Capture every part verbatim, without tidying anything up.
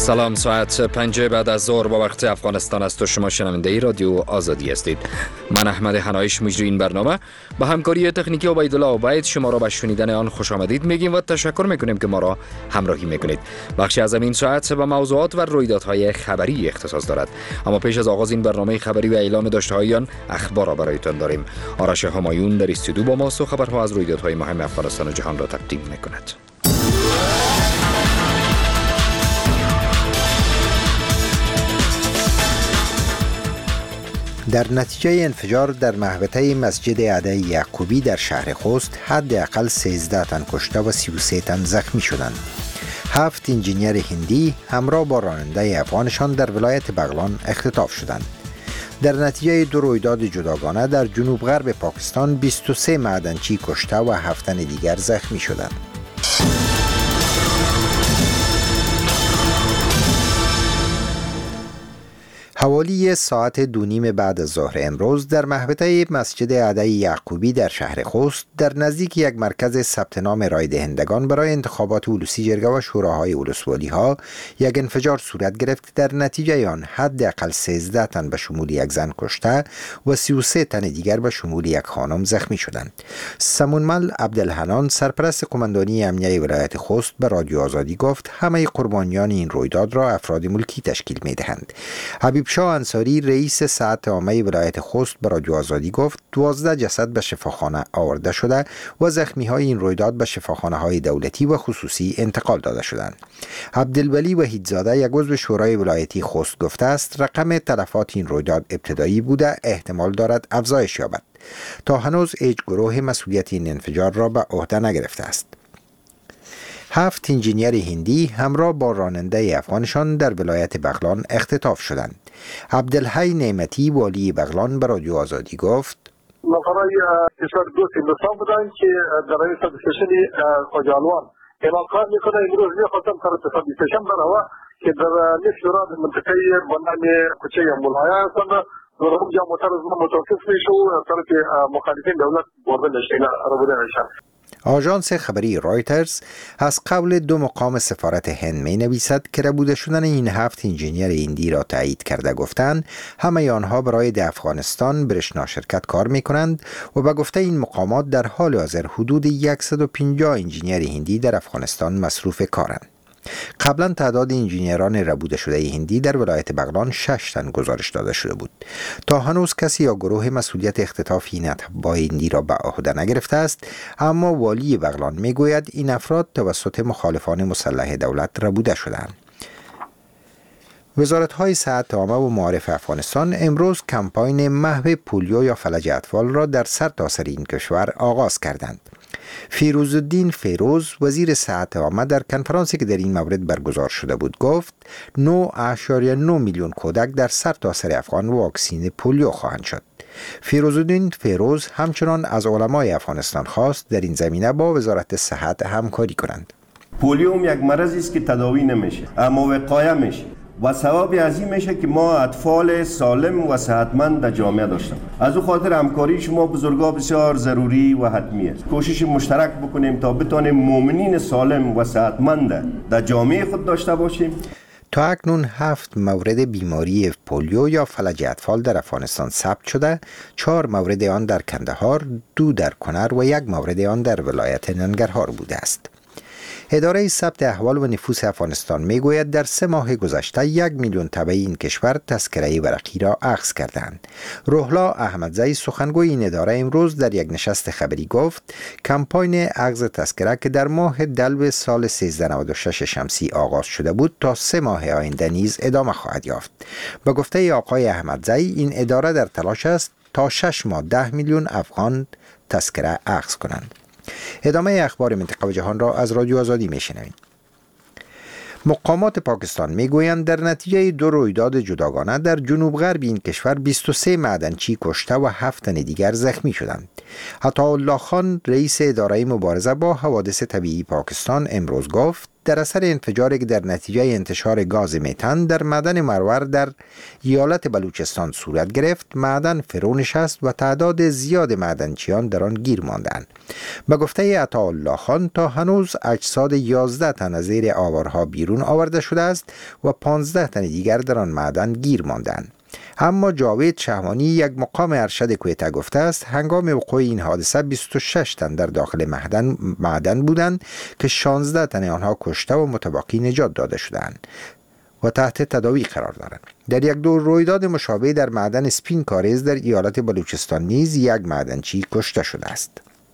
سلام، ساعت پنج بعد از ظهر با وقت افغانستان است و شما شنونده رادیو آزادی هستید. من احمد حنایش مجری این برنامه با همکاری تکنیکی عبیدالله عبید شما را به شنیدن آن خوش آمدید میگیم و تشکر میکنیم که ما را همراهی میکنید. بخشی از این ساعت به موضوعات و رویدادهای خبری اختصاص دارد، اما پیش از آغاز این برنامه خبری و اعلام داشته‌های آن اخبار را برایتان داریم. آرش همایون در استودیو با ماست و خبرها از رویدادهای مهم افغانستان و جهان را تقدیم میکند. در نتیجه انفجار در محوطه مسجد عده یعقوبی در شهر خوست حداقل سیزده تن کشته و سی و سه تن زخمی شدند. هفت انجینیر هندی همراه با راننده افغانشان در ولایت بغلان اختطاف شدند. در نتیجه دو رویداد جداگانه در جنوب غرب پاکستان بیست و سه معدنچی کشته و هفت تن دیگر زخمی شدند. حوالی ساعت دو نیم بعد از ظهر امروز در محوطه مسجد عده یعقوبی در شهر خوست در نزدیک یک مرکز ثبت نام رای دهندگان برای انتخابات ولوسی جرگه و شوراهای ولسوالی ها یک انفجار صورت گرفت. در نتیجه آن حداقل سیزده تن به شمول یک زن کشته و سی و سه تن دیگر به شمول یک خانم زخمی شدند. سمونمل عبدالحنان سرپرست قماندانی امنیه ولایت خوست به رادیو آزادی گفت همه قربانیان این رویداد را افراد ملکی تشکیل می‌دهند. حبیب شاه انصاری رئیس ساعت عامه ولایت خوست به رادیو آزادی گفت دوازده جسد به شفاخانه آورده شده و زخمی های این رویداد به شفاخانه های دولتی و خصوصی انتقال داده شدند. عبدالولی وحیدزاده یک عضو شورای ولایتی خوست گفته است رقم تلفات این رویداد ابتدایی بوده، احتمال دارد افزایش یابد. تا هنوز هیچ گروه مسئولیت این انفجار را به عهده نگرفته است. هفت انجینیر هندی همراه با راننده افغانشان در ولایت بغلان اختطاف شدند. عبدالحی نعمتی والی بغلان به رادیو آزادی گفت نفرای کشور دوست هندوستان بودند که در این سب استیشن خوجالوان اعلام کار میکنه. امروز میخواستم سر سب استیشن بروه که در نصف شورا منطقه بنام کوچه مولایه هستند و اونجا موتر از ما متوقف میشه و طرف مخالفین دولت برده نشه را بوده نشه. آژانس خبری رایترز از قول دو مقام سفارت هند می نویسد که ربوده شدن این هفت انجینیر هندی را تایید کرده گفتند همه آنها برای در افغانستان برشنا شرکت کار می کنند و به گفته این مقامات در حال حاضر حدود صد و پنجاه انجینیر هندی در افغانستان مصروف کارند. قبلا تعداد انجینیران ربوده شده هندی در ولایت بغلان شش تن گزارش داده شده بود. تا هنوز کسی یا گروه مسئولیت اختطاف این اتباع هندی را به عهده نگرفته است، اما والی بغلان میگوید این افراد توسط مخالفان مسلح دولت ربوده شدند. وزارت‌های صحت عامه و معارف افغانستان امروز کمپاین محو پولیو یا فلج اطفال را در سرتاسر این کشور آغاز کردند. فیروزالدین فیروز وزیر صحت عامه در کنفرانسی که در این مورد برگزار شده بود گفت نه اشاریه نه میلیون کودک در سرتاسر افغان واکسین پولیو خواهند شد. فیروزالدین فیروز همچنان از علمای افغانستان خواست در این زمینه با وزارت صحت همکاری کنند. پولیو یک مرضی است که تداوی نمیشه اما وقایه میشه و ثواب عظیم میشه که ما اطفال سالم و صحتمند در جامعه داشتیم. از او خاطر همکاری شما بزرگا بسیار ضروری و حتمی است. کوشش مشترک بکنیم تا بتونیم مؤمنین سالم و صحتمند در جامعه خود داشته باشیم. تا اکنون هفت مورد بیماری پولیو یا فلج اطفال در افغانستان ثبت شده، چهار مورد آن در کندهار، دو در کنر و یک مورد آن در ولایت ننگرهار بوده است. اداره ثبت احوال و نفوس افغانستان میگوید در سه ماه گذشته یک میلیون تبع این کشور تذکره ورقی را اخذ کردند. روحلا احمدزی سخنگوی این اداره امروز در یک نشست خبری گفت کمپاین اخذ تذکره که در ماه دلو سال سیزده نود و شش شمسی آغاز شده بود تا سه ماه آینده نیز ادامه خواهد یافت. به گفته آقای احمدزی این اداره در تلاش است تا شش ماه ده میلیون افغان تذکره اخذ کنند. ادامه اخبار منطقه و جهان را از رادیو آزادی میشنوید. مقامات پاکستان میگویند در نتیجه دو رویداد جداگانه در جنوب غرب این کشور بیست و سه معدنچی کشته و هفت تن دیگر زخمی شدند. عطاالله خان رئیس اداره مبارزه با حوادث طبیعی پاکستان امروز گفت در اثر انفجاری که در نتیجه انتشار گاز متان در معدن مرور در ایالت بلوچستان صورت گرفت، معدن فرو نشست و تعداد زیاد معدنچیان در آن گیر ماندند. به گفته عطاالله خان تا هنوز اجساد یازده تن از زیر آوارها بیرون آورده شده است و پانزده تن دیگر در آن معدن گیر ماندند. اما جاوید شهوانی، یک مقام ارشد کویته، گفته است هنگام وقوع این حادثه بیست و شش تن در داخل معدن معدن بودند که شانزده تن آنها کشته و متبقی نجات داده شدند و تحت تداوی قرار دارند. در یک دور رویداد مشابه در معدن سپین کاریز در ایالت بلوچستان نیز یک معدنچی کشته شده است.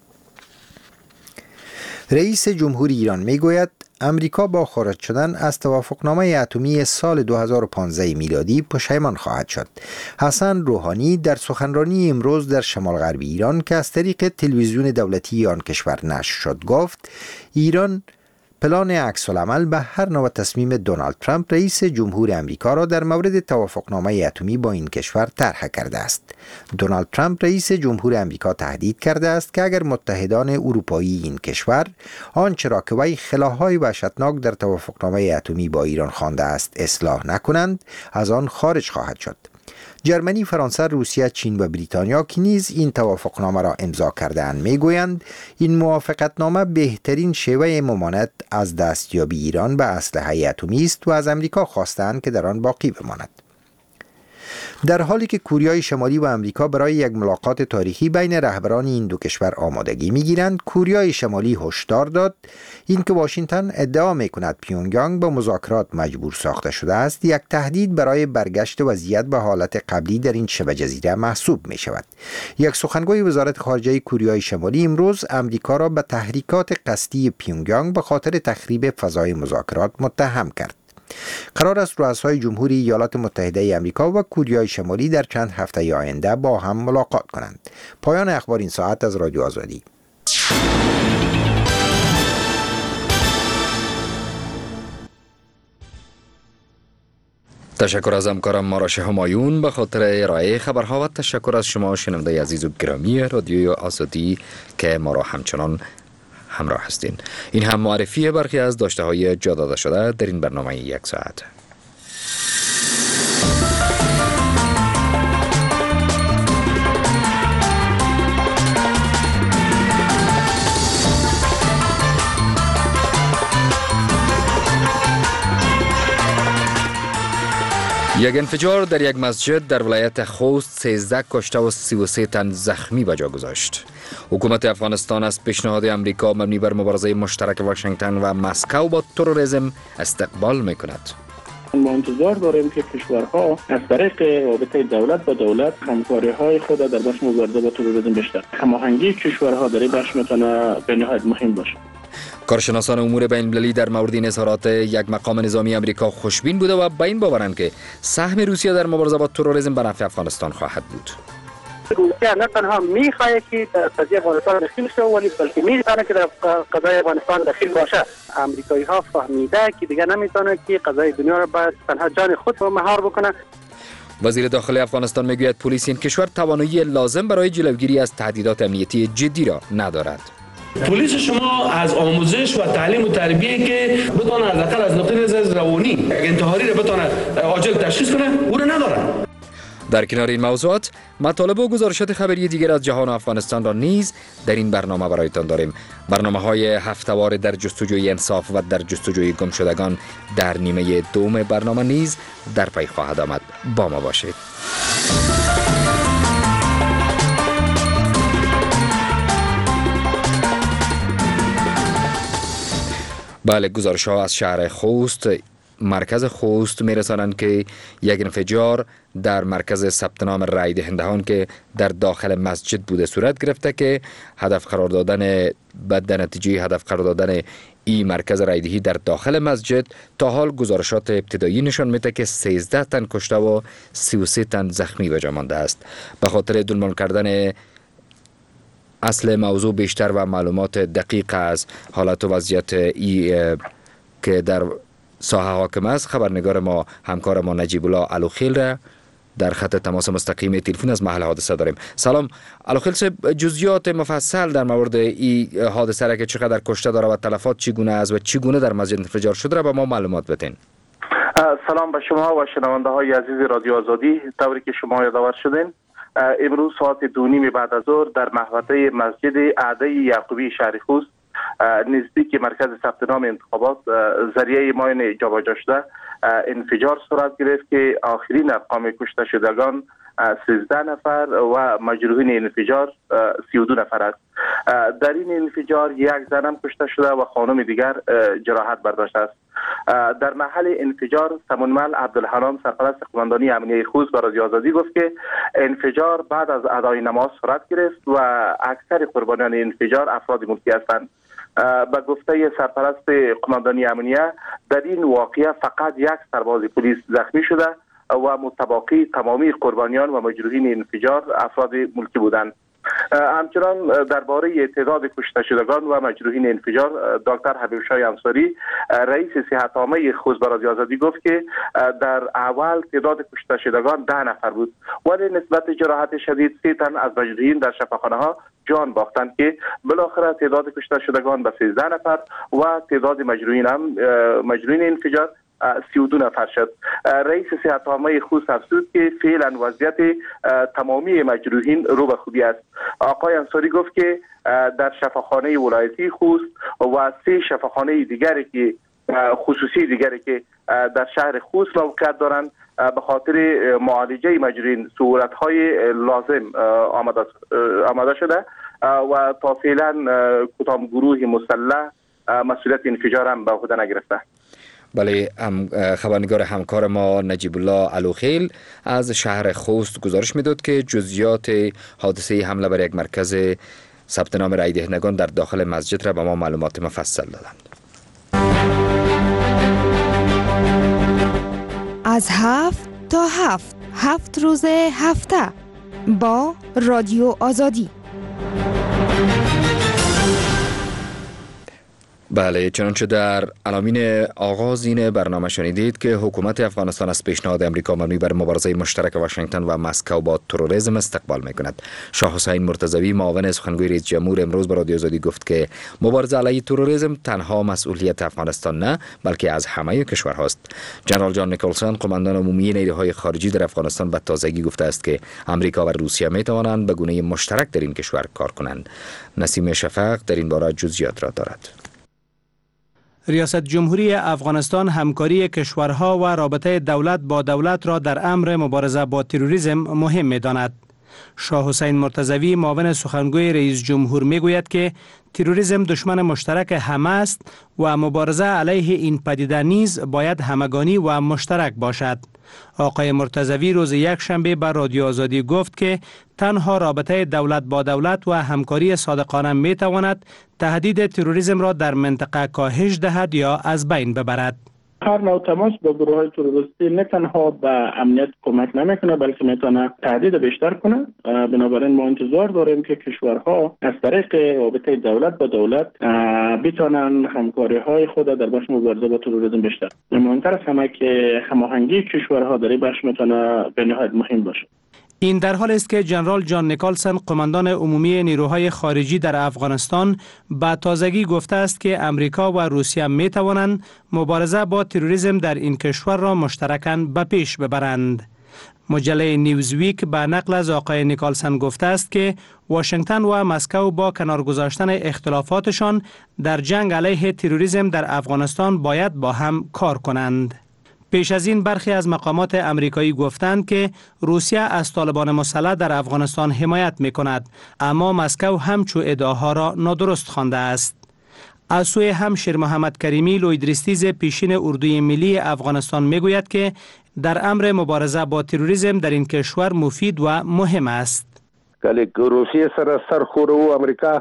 رئیس جمهور ایران میگوید امریکا با خارج شدن از توافقنامه اتمی سال دو هزار و پانزده میلادی پشیمان خواهد شد. حسن روحانی در سخنرانی امروز در شمال غربی ایران که از طریق تلویزیون دولتی آن کشور نشر شد گفت ایران پلان عکس العمل به هر نوع تصمیم دونالد ترامپ رئیس جمهور امریکا را در مورد توافقنامه اتمی با این کشور طرح کرده است. دونالد ترامپ رئیس جمهور امریکا تهدید کرده است که اگر متحدان اروپایی این کشور آنچه را که وی خلاهای وحشتناک در توافقنامه اتمی با ایران خوانده است اصلاح نکنند، از آن خارج خواهد شد. جرمنی، فرانسه، روسیه، چین و بریتانیا که نیز این توافقنامه را امضا کرده‌اند میگویند این موافقتنامه بهترین شیوه ممانعت از دستیابی ایران به اسلحه اتمی است و از امریکا خواستند که در آن باقی بماند. در حالی که کره شمالی و امریکا برای یک ملاقات تاریخی بین رهبران این دو کشور آمادگی می‌گیرند، کره شمالی هشدار داد اینکه واشنگتن ادعا می‌کند پیونگیانگ به مذاکرات مجبور ساخته شده است، یک تهدید برای برگشت وضعیت به حالت قبلی در این شبه جزیره محسوب می‌شود. یک سخنگوی وزارت خارجه کره شمالی امروز امریکا را به تحریکات قصدی پیونگیانگ به خاطر تخریب فضای مذاکرات متهم کرد. قرار است رؤسای جمهوری ایالات متحده امریکا و کره شمالی در چند هفته آینده با هم ملاقات کنند. پایان اخبار این ساعت از رادیو آزادی. تشکر از همکارم ماراش همایون به خاطر ارائه خبرها و تشکر از شما شنونده عزیز و گرامی رادیو آزادی که ما را همچنان همراه هستین. این هم معرفی برخی از داشته های جا داده شده در این برنامه یک ساعت. یک انفجار در یک مسجد در ولایت خوست سیزده کشته و سی و سه تن زخمی به جا گذاشت. حکومت افغانستان از پیشنهاد امریکا مبنی بر مبارزه مشترک واشنگتن و مسکو با تروریسم استقبال میکند. ما انتظار داریم که کشورها از طریق رابطه دولت با دولت همکاری‌های خود در بخش مبارزه با تروریسم بیشتر هماهنگی کشورها در این بخش میتونه به نهایت مهم باشه. کارشناسان امور بین‌المللی در مورد این اظهارات یک مقام نظامی امریکا خوشبین بوده و به این باورند که سهم روسیه در مبارزه با تروریسم به نفع افغانستان خواهد بود. روسیه نه تنها میخواهد که در قضیه افغانستان دخیل شود، ولی بلکه میتونه که در قضیه افغانستان دخیل باشه. امریکایی ها فهمیده که دیگه نمیتونه که قضیه دنیا را به تنها جان خود مهار بکنه. وزیر داخلی افغانستان میگوید پلیس این کشور توانایی لازم برای جلوگیری از تهدیدات امنیتی جدی را ندارد. پلیس شما از آموزش و تعلیم و تربیه که بتونه از اقل از نقطه نظر روانی انتحاری را بتونه عاجل تشخیص کنه او را نداره. در کنار این موضوعات مطالب و گزارشات خبری دیگر از جهان و افغانستان را نیز در این برنامه برایتان داریم. برنامه های هفته‌وار در جستجوی انصاف و در جستجوی گمشدگان در نیمه دوم برنامه نیز در پی خواهد آمد. با ما باشید. بله، گزارش ها از شهر خوست مرکز خوست میرسانند که یک انفجار در مرکز ثبت نام رای دهندگان که در داخل مسجد بوده صورت گرفته که هدف قرار دادن بعد نتیجه هدف قرار دادن این مرکز رای دهی در داخل مسجد. تا حال گزارشات ابتدایی نشان میده که سیزده تن کشته و سی و سه تن زخمی به جا مانده است. به خاطر دنبال کردن اصل موضوع بیشتر و معلومات دقیق از حالت و وضعیت ای که در ساحه حاکم است، خبرنگار ما همکار ما نجیب الله علوخیل را در خط تماس مستقیم تلفن از محل حادثه داریم. سلام علاخیل صاحب، جزئیات مفصل در مورد این حادثه را که چقدر کشته داره و تلفات چگونه است و چگونه در مسجد انفجار شده را به ما معلومات بدین. سلام به شما و شنونده های عزیز رادیو آزادی. طوری که شما یادآور شدین، امروز ساعت دو نیم بعد از ظهر در محوطه مسجد اعدای یعقوبی شهر خوست نزدیک مرکز ثبت نام انتخابات ذریعه ماین جابجا شده انفجار صورت گرفت که آخرین ارقام کشته شدگان سیزده نفر و مجروحین انفجار سی و دو نفر است. در این انفجار یک زن کشته شده و خانم دیگر جراحت برداشته است. در محل انفجار سمونمل عبدالحنان سرپرست قماندانی امنیه خوست به رادیو آزادی گفت که انفجار بعد از ادای نماز صورت گرفت و اکثر قربانیان انفجار افراد ملکی هستند. به گفته سرپرست قماندانی امنیه در این واقعه فقط یک سرباز پلیس زخمی شده و متباقی تمامی قربانیان و مجروحین انفجار افراد ملکی بودند. همچنان درباره تعداد کشته شدگان و مجروحین انفجار دکتر حبیب شاه انصاری رئیس صحت عامه خوست به رادیو آزادی گفت که در اول تعداد کشته شدگان ده نفر بود ولی نسبت جراحت شدید سه تن از مجروحین در شفاخانه ها جان باختند که بالاخره تعداد کشته شدگان به سیزده نفر و تعداد مجروحین هم مجروحین انفجار سی و دو نفر شد. رئیس صحت عامه خوست افزود که فعلا وضعیت تمامی مجروحین رو به خوبی است. آقای انصاری گفت که در شفاخانه ولایتی خوست و سه شفاخانه دیگری که خصوصی دیگری که در شهر خوست موقعیت دارند به خاطر معالجه مجروحین صورت‌های لازم آماده آماده شده و تا فعلا کدام گروه مسلح مسئولیت انفجار هم به عهده نگرفته. بله، هم خبرنگار همکار ما نجیب الله علوخیل از شهر خوست گزارش میداد که جزئیات حادثه حمله بر یک مرکز ثبت نام رای دهندگان در داخل مسجد را به ما معلومات مفصل دادند. از هفت تا هفت هفت روز هفته با رادیو آزادی. بله، چنانچه در عناوین آغاز این برنامه شنیدید که حکومت افغانستان از پیشنهاد امریکا مبنی بر مبارزه مشترک واشنگتن و مسکو با تروریسم استقبال میکند. شاه حسین مرتضوی معاون سخنگوی رئیس جمهور امروز به رادیو آزادی گفت که مبارزه علیه تروریسم تنها مسئولیت افغانستان نه بلکه از همه کشورهاست. جنرال جان نیکلسون قماندان عمومی نیروهای خارجی در افغانستان به تازگی گفته است که امریکا و روسیه می توانند به گونه مشترک در این کشور کار کنند. نسیم شفق در این باره جزئیات را دارد. ریاست جمهوری افغانستان همکاری کشورها و رابطه دولت با دولت را در امر مبارزه با تروریسم مهم می‌داند. شاه حسین مرتضوی معاون سخنگوی رئیس جمهور میگوید که تروریسم دشمن مشترک همه است و مبارزه علیه این پدیده نیز باید همگانی و مشترک باشد. آقای مرتضوی روز یک شنبه بر رادیو آزادی گفت که تنها رابطه دولت با دولت و همکاری صادقانه می تواند تهدید تروریسم را در منطقه کاهش دهد یا از بین ببرد. هر نوع تماس با گروه های تروریستی نه تنها به امنیت کمک نمیکنه بلکه میتونه تهدید بیشتر کنه. بنابراین ما انتظار داریم که کشورها از طریق رابطه دولت با دولت بتونن همکاری های خود در بخش مبارزه با تروریسم بیشتر. مهمتر از همه که هماهنگی کشورها در این بخش میتونه به نهایت مهم باشه. این در حال است که جنرال جان نیکلسون قماندان عمومی نیروهای خارجی در افغانستان با تازگی گفته است که امریکا و روسیه می توانند مبارزه با تروریسم در این کشور را مشترکاً به پیش ببرند. مجله نیوزویک به نقل از آقای نیکلسون گفته است که واشنگتن و مسکو با کنار گذاشتن اختلافاتشان در جنگ علیه تروریسم در افغانستان باید با هم کار کنند. پیش از این برخی از مقامات امریکایی گفتند که روسیه از طالبان مسلح در افغانستان حمایت می کند، اما مسکو همچو ادعاها را نادرست خوانده است. از سوی هم شیر محمد کریمی لویدریستیز پیشین اردوی ملی افغانستان می گوید که در امر مبارزه با تروریسم در این کشور مفید و مهم است. روسیه سر سرخور و امریکا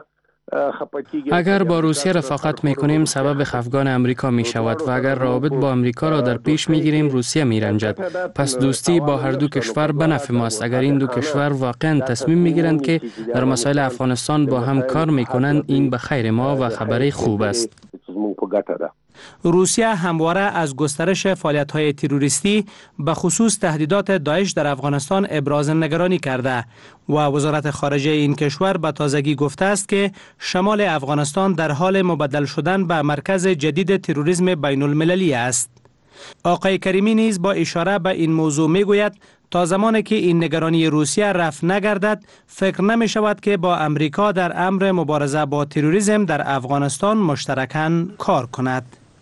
اگر با روسیه رفاقت می کنیم سبب خفگان امریکا می شود و اگر روابط با امریکا را در پیش می گیریم روسیه می رنجد. پس دوستی با هر دو کشور به نفع ماست. اگر این دو کشور واقعا تصمیم می گیرند که در مسائل افغانستان با هم کار می کنند این به خیر ما و خبری خوب است. روسیه همواره از گسترش فعالیت‌های تروریستی به خصوص تهدیدات داعش در افغانستان ابراز نگرانی کرده و وزارت خارجه این کشور به تازگی گفته است که شمال افغانستان در حال مبدل شدن به مرکز جدید تروریسم بین المللی است. آقای کریمی نیز با اشاره به این موضوع می گوید تا زمانی که این نگرانی روسیه رفع نگردد فکر نمی شود که با امریکا در امر مبارزه با تروریسم در افغانستان مشترکاً کار کند.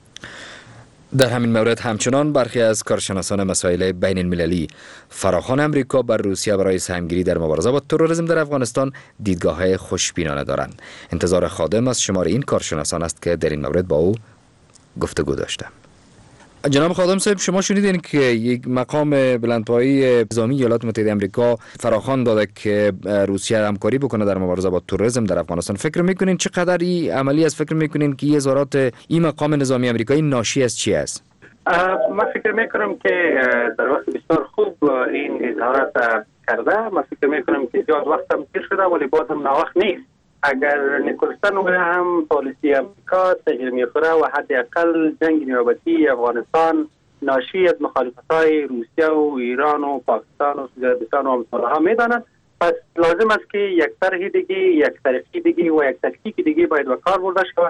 در همین مورد همچنان برخی از کارشناسان مسائل بین المللی فراخوان امریکا بر روسیه برای سهمگیری در مبارزه با تروریسم در افغانستان دیدگاه‌های خوشبینانه دارند. انتظار خادم از شمار این کارشناسان است که در این مورد با او گفتگو داشتم. جناب خادم صاحب، شما شنیدین که یک مقام بلندپایه نظامی ایالات متحده آمریکا فراخوان داده که روسیه همکاری بکنه در مبارزه با تروریسم در افغانستان. فکر میکنین چقدر این عملی است؟ فکر میکنین که اظهارات این مقام نظامی آمریکایی ناشی از چی است؟ من فکر میکنم که در وقت بسیار خوب این اظهارات کرده. من فکر میکنم که زیاد وقت هم پیر شده ولی باز هم ناوقت نیست. اگر نیکلسن و هم پالیسی امریکا تغییر میخوره و حداقل جنگ نیابتی افغانستان ناشی از مخالفت‌های روسیه و ایران و پاکستان و سوزیردستان و امثالها میدانند، پس لازم است که یک طرح دیگه، یک طریقی دیگه و یک تکتیک دیگه باید به کار برده شود.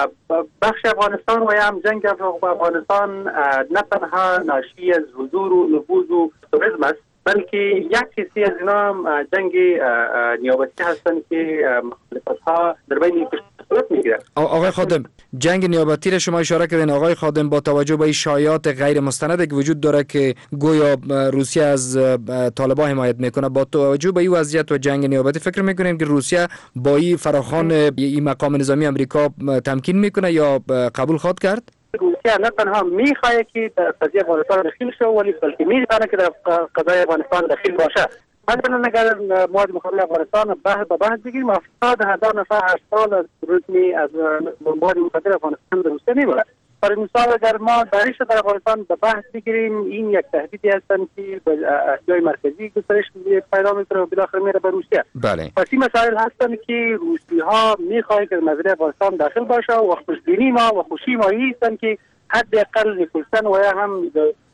بخش افغانستان و هم جنگ افغانستان نه تنها ناشی از حضور و نفوذ و تروریسم است، بلکه یک حصی از اینا هم جنگ نیابتی هستند که مخالفت‌ها در بین صورت میگیره. آقای خادم، جنگ نیابتی را شما اشاره کردین. آقای خادم، با توجه به شایعات غیر مستندی که وجود داره که گویا روسیه از طالبان حمایت میکنه، با توجه به این وضعیت و جنگ نیابتی فکر میکنین که روسیه با این فراخوان این مقام نظامی آمریکا تمکین میکنه یا قبول خواهد کرد؟ روسیه نه تنها میخواهد که در قضیه افغانستان دخیل شود ولی بلکه میتونه که در قضیه افغانستان دخیل باشه. مثلا اگر مواد مخالف افغانستان بحث به بحث بگیریم هفتاد هزار نفر هر سال از روسیه از مواد مخالف افغانستان در روسیه میبرند. برای مثال اگر ما داعش در افغانستان به بحث بگیریم، این یک تهدیدی هستند که به اشیای مرکزی گسترش پیدا میکنه و بالاخره میره به روسیه. بله. پس این مسائل هستند که روسی ها میخواهند که مزرعه افغانستان داخل باشه و خوشبینی ما و خوشی ما هستند که حداقل نیکلسن و هم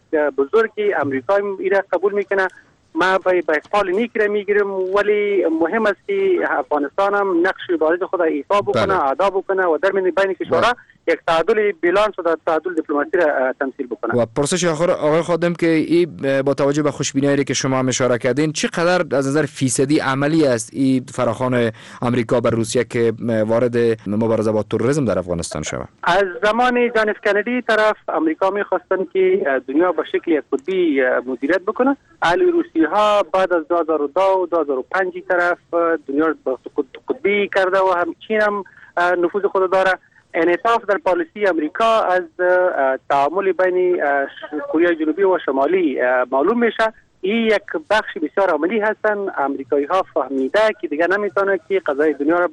بزرگی امریکایی ایره قبول میکنه. ما به احتمال نیکی میگیریم ولی مهم است که افغانستان هم نقش بارد خود ایفا بکنه، ادا بکنه و در بین کشورها یک تعادل بالانس و تعادل دیپلماسی را تمثیل بکنه. و پرسش آخر آقای خادم که این با توجه به خوشبینی که شما اشاره کردین چقدر از نظر فیصدی عملی است این فراخوان آمریکا بر روسیه که وارد مبارزه با تروریسم در افغانستان شود؟ از زمان جان اف کندی طرف امریکا می‌خواستن که دنیا به شکل قطبی مدیریت بکنه. علی روسی ها بعد از دو هزار و دو و دو هزار و پنج طرف دنیا را قطبی کرده و هم چین هم نفوذ خود داره. انعطاف در پالیسی امریکا از تعامل بین کره جنوبی و شمالی معلوم میشه. این یک بخش بسیار عملی هستن. امریکایی ها فهمیده که دیگه نمیتونه که قضای دنیا را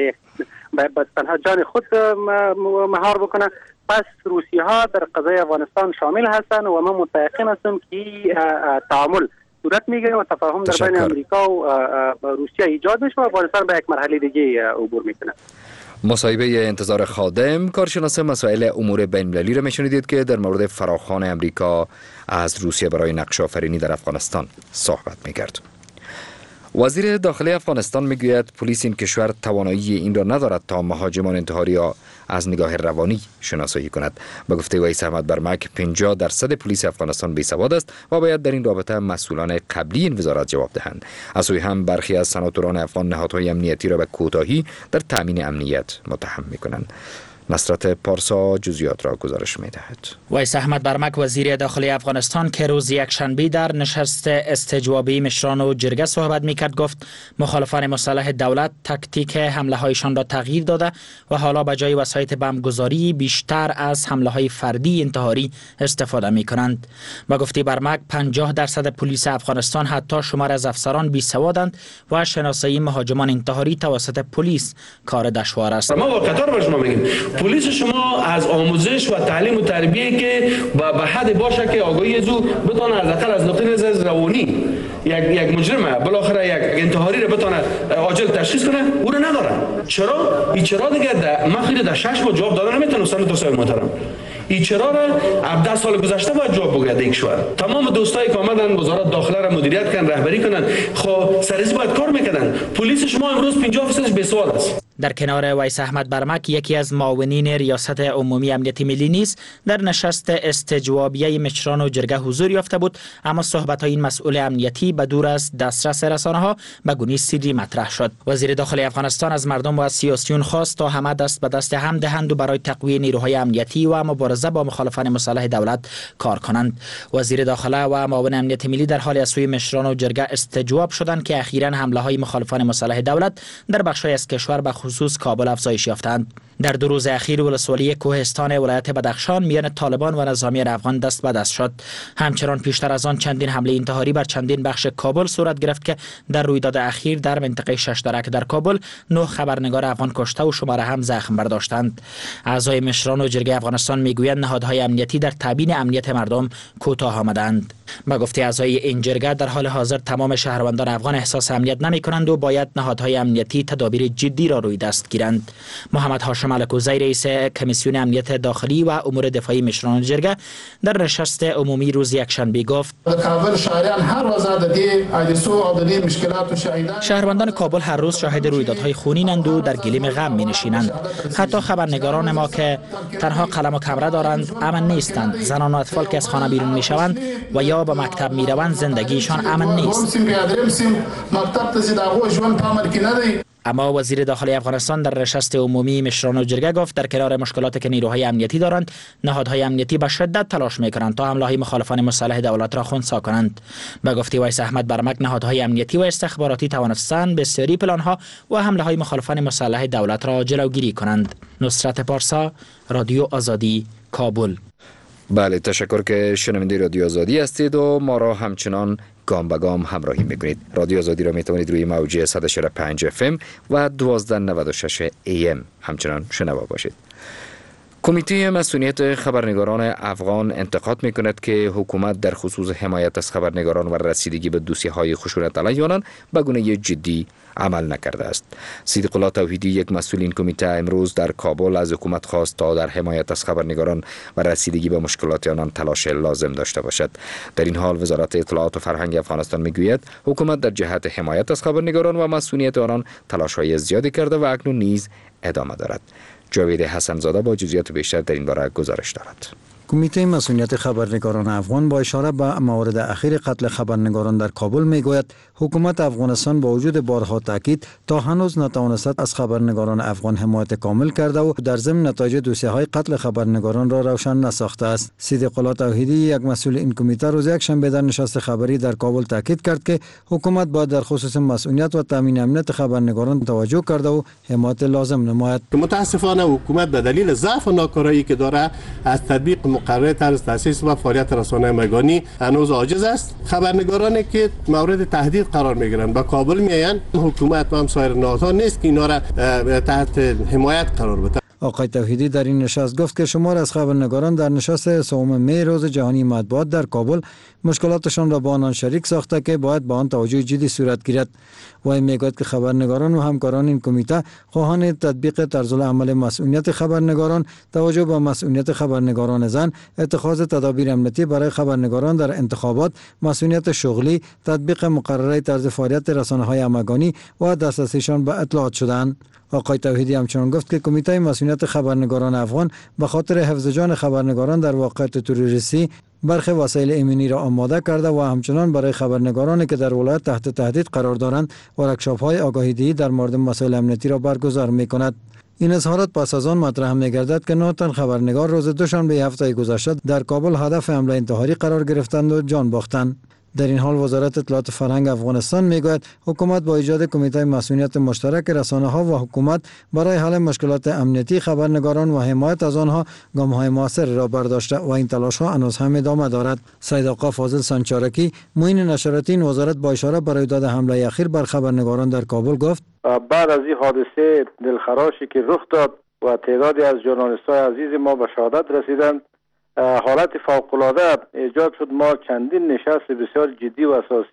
به تنها جان خود مهار بکنه. پس روسی ها در قضای افغانستان شامل هستن و من متيقن هستم که تعامل صورت میگیره و تفاهم در بین امریکا و روسیه ایجاد میشه و افغانستان به یک مرحله دیگه عبور میکنه. مصاحبه انتظار خادم، کارشناس مسائل امور بین المللی را میشنیدید که در مورد فراخوان امریکا از روسیه برای نقش آفرینی در افغانستان صحبت میکرد. وزیر داخلی افغانستان میگوید پلیس این کشور توانایی این را ندارد تا مهاجمان انتحاری را از نگاه روانی شناسایی کند. به گفته ویس احمد برمک پنجاه درصد پلیس افغانستان بیسواد است و باید در این رابطه مسئولان قبلی این وزارت جواب دهند. از سوی هم برخی از سناتوران افغان نهادهای امنیتی را به کوتاهی در تامین امنیت متهم میکنند. نصرت پارسا جزئیات را گزارش می‌دهد. ویس احمد برمک وزیر داخلی افغانستان که روز یکشنبه در نشست استجوابی مشران و جرگه صحبت می‌کرد گفت مخالفان مسلح دولت تاکتیک حمله‌هایشان را تغییر داده و حالا به جای وسایط بمبگذاری بیشتر از حمله‌های فردی انتحاری استفاده می‌کنند. با گفته برمک پنجاه درصد پلیس افغانستان حتی شمار از افسران بیسوادند و شناسایی مهاجمان انتحاری توسط پلیس کار دشوار است. ما واقعا به شما میگیم پلیس شما از آموزش و تعلیم و تربیه که به حد باشه که آگاهی زو بتونه از اقل از نقطه نظر روانی یک یک مجرم بالاخره یک انتحاری رو بتونه عاجل تشخیص کنه او رو نداره. چرا؟ این چرا دیگه من خیلی در شش با جواب دادن نمیتونم. استاد دوستای محترم این چرا را هفده سال گذشته باید جواب بگه در کشور. تمام دوستایی که آمدن وزارت داخله را مدیریت کردن، رهبری کردن، خب سرریزی باید کار میکردن. پلیس شما امروز پنجاه درصدش بی‌سواد است. در کنار ویس احمد برمک، یکی از معاونین ریاست عمومی امنیت ملی نیز در نشست استجوابیه مشران و جرگه حضور یافته بود، اما صحبت‌های این مسئول امنیتی به دور از دسترس رسانه‌ها به گونه سری مطرح شد. وزیر داخلی افغانستان از مردم و از سیاسیون خواست تا همه دست به دست هم دهند و برای تقویت نیروهای امنیتی و مبارزه با مخالفان مسلح دولت کار کنند. وزیر داخله و معاون امنیت ملی در حال از سوی مشران و جرگه استجواب شدند که اخیراً حمله‌های مخالفان مسلح دولت در بخش‌های از کشور به خصوص کابل افزایش یافتند. در دو روز اخیر ولسوالی کوهستان ولایت بدخشان میان طالبان و نظامیان افغان دست به دست شد. همچنان پیشتر از آن چندین حمله انتحاری بر چندین بخش کابل صورت گرفت که در رویداد اخیر در منطقه شش درک در کابل نه خبرنگار افغان کشته و شماره هم زخم برداشتند. اعضای مشران و جرگه افغانستان میگویند نهادهای امنیتی در تامین امنیت مردم کوتاه آمدند. با گفته اعضای این جرگه در حال حاضر تمام شهروندان افغان احساس امنیت نمی کنند و باید نهادهای امنیتی تدابیر جدی را روی دست گیرند. محمد هاشم الکوزی رئیس کمیسیون امنیت داخلی و امور دفاعی مشران جرگه در نشست عمومی روز یکشنبه گفت شهروندان کابل هر روز شاهد رویدادهای خونینند و در گلیم غم می نشینند. حتی خبرنگاران ما که تنها قلم و کمره دارند امن نیستند. زنان و اطفال که از خانه بیرون می شوند و یا به مکتب می روند زندگیشان امن نیست. اما وزیر داخلی افغانستان در نشست عمومی مشران و جرگه گفت در کنار مشکلاتی که نیروهای امنیتی دارند، نهادهای امنیتی به شدت تلاش میکنند تا حمله‌های مخالفان مسلح دولت را خنثی کنند. به گفته ویس احمد برمک، نهادهای امنیتی و استخباراتی توانستند بسیاری پلانها و حمله‌های مخالفان مسلح دولت را جلوگیری کنند. نصرت پارسا، رادیو آزادی، کابل. بله، تشکر که شنونده رادیو آزادی هستید و ما را همچنان گام به گام همراهی میکنید. رادیو آزادی را میتوانید روی موج صد و چهل و پنج اف ام و دوازده نود و شش ای ام همچنان شنوا باشید. کمیته مسئولیت خبرنگاران افغان انتقاد میکند که حکومت در خصوص حمایت از خبرنگاران و رسیدگی به دوسیه‌های خشونت علیه آنان به گونه جدی عمل نکرده است. صدیق الله توحیدی، یک مسئول این کمیته، امروز در کابل از حکومت خواست تا در حمایت از خبرنگاران و رسیدگی به مشکلات آنان تلاش لازم داشته باشد. در این حال وزارت اطلاعات و فرهنگ افغانستان میگوید حکومت در جهت حمایت از خبرنگاران و مسئولیت آنان تلاش‌های زیادی کرده و اکنون نیز ادامه دارد. جاوید حسن زاده با جزئیات بیشتر در این باره گزارش دارد. کمیته مسئولیت خبرنگاران افغان با اشاره به موارد اخیر قتل خبرنگاران در کابل میگوید حکومت افغانستان با وجود بارها تاکید تا هنوز نتوانست از خبرنگاران افغان حمایت کامل کرده و در ضمن نتایج دوسیه های قتل خبرنگاران را روشن نساخته است. صدیق الله توحیدی، یک مسئول این کمیته، روز یکشنبه در نشست خبری در کابل تاکید کرد که حکومت باید در خصوص مسئولیت و تامین امنیت خبرنگاران توجه کرده و حمایت لازم نماید. متاسفانه حکومت به دلیل ضعف و ناکارایی که داره از تطبیق مقرره طرز تاسیس و فعالیت رسانه مگانی هنوز عاجز است. خبرنگارانی که مورد تهدید قرار میگیرند به کابل میآیند، حکومت و هم سایر نهادها نیست که اینا را تحت حمایت قرار بده. آقای توحیدی در این نشست گفت که شمار از خبرنگاران در نشست سوم می روز جهانی مطبوعات در کابل مشکلاتشان را با آنان شریک ساخته که باید به آن توجه جدی صورت گیرد. و میگوید که خبرنگاران و همکاران این کمیته خواهان تطبیق طرز العمل مسئولیت خبرنگاران، توجه به مسئولیت خبرنگاران زن، اتخاذ تدابیر امنیتی برای خبرنگاران در انتخابات، مسئولیت شغلی، تطبیق مقرره طرز فعالیت رسانه‌های همگانی و دسترسیشان به اطلاعات شدند. آقای توحیدی همچنان گفت که کمیته مسئولیت خبرنگاران افغان به خاطر حفظ جان خبرنگاران در واقعیت تروریستی برخی وسایل ایمنی را آماده کرده و همچنان برای خبرنگارانی که در ولایت تحت تهدید قرار دارند ورکشاپ‌های آگاهی‌دهی در مورد مسائل امنیتی را برگزار می‌کند. این اظهارات پس از آن مطرح می‌گردد که نه تن خبرنگار روز دوشنبه هفته گذشته در کابل هدف حمله انتحاری قرار گرفتند و جان باختند. در این حال وزارت اطلاعات و فرهنگ افغانستان میگوید حکومت با ایجاد کمیته مسئولیت مشترک رسانه‌ها و حکومت برای حل مشکلات امنیتی خبرنگاران و حمایت از آنها گام‌های موثر را برداشته و این تلاش‌ها هنوز هم ادامه دارد. سید آقا فاضل سنچارکی، معین نشراتی این وزارت با اشاره برای داد حمله اخیر بر خبرنگاران در کابل گفت: بعد از این حادثه دلخراشی که رخ داد و تعدادی از ژورنالیست‌های عزیز ما به شهادت رسیدند، حالت فوق‌العاده ایجاد شد. ما چندین نشست بسیار جدی و اساسی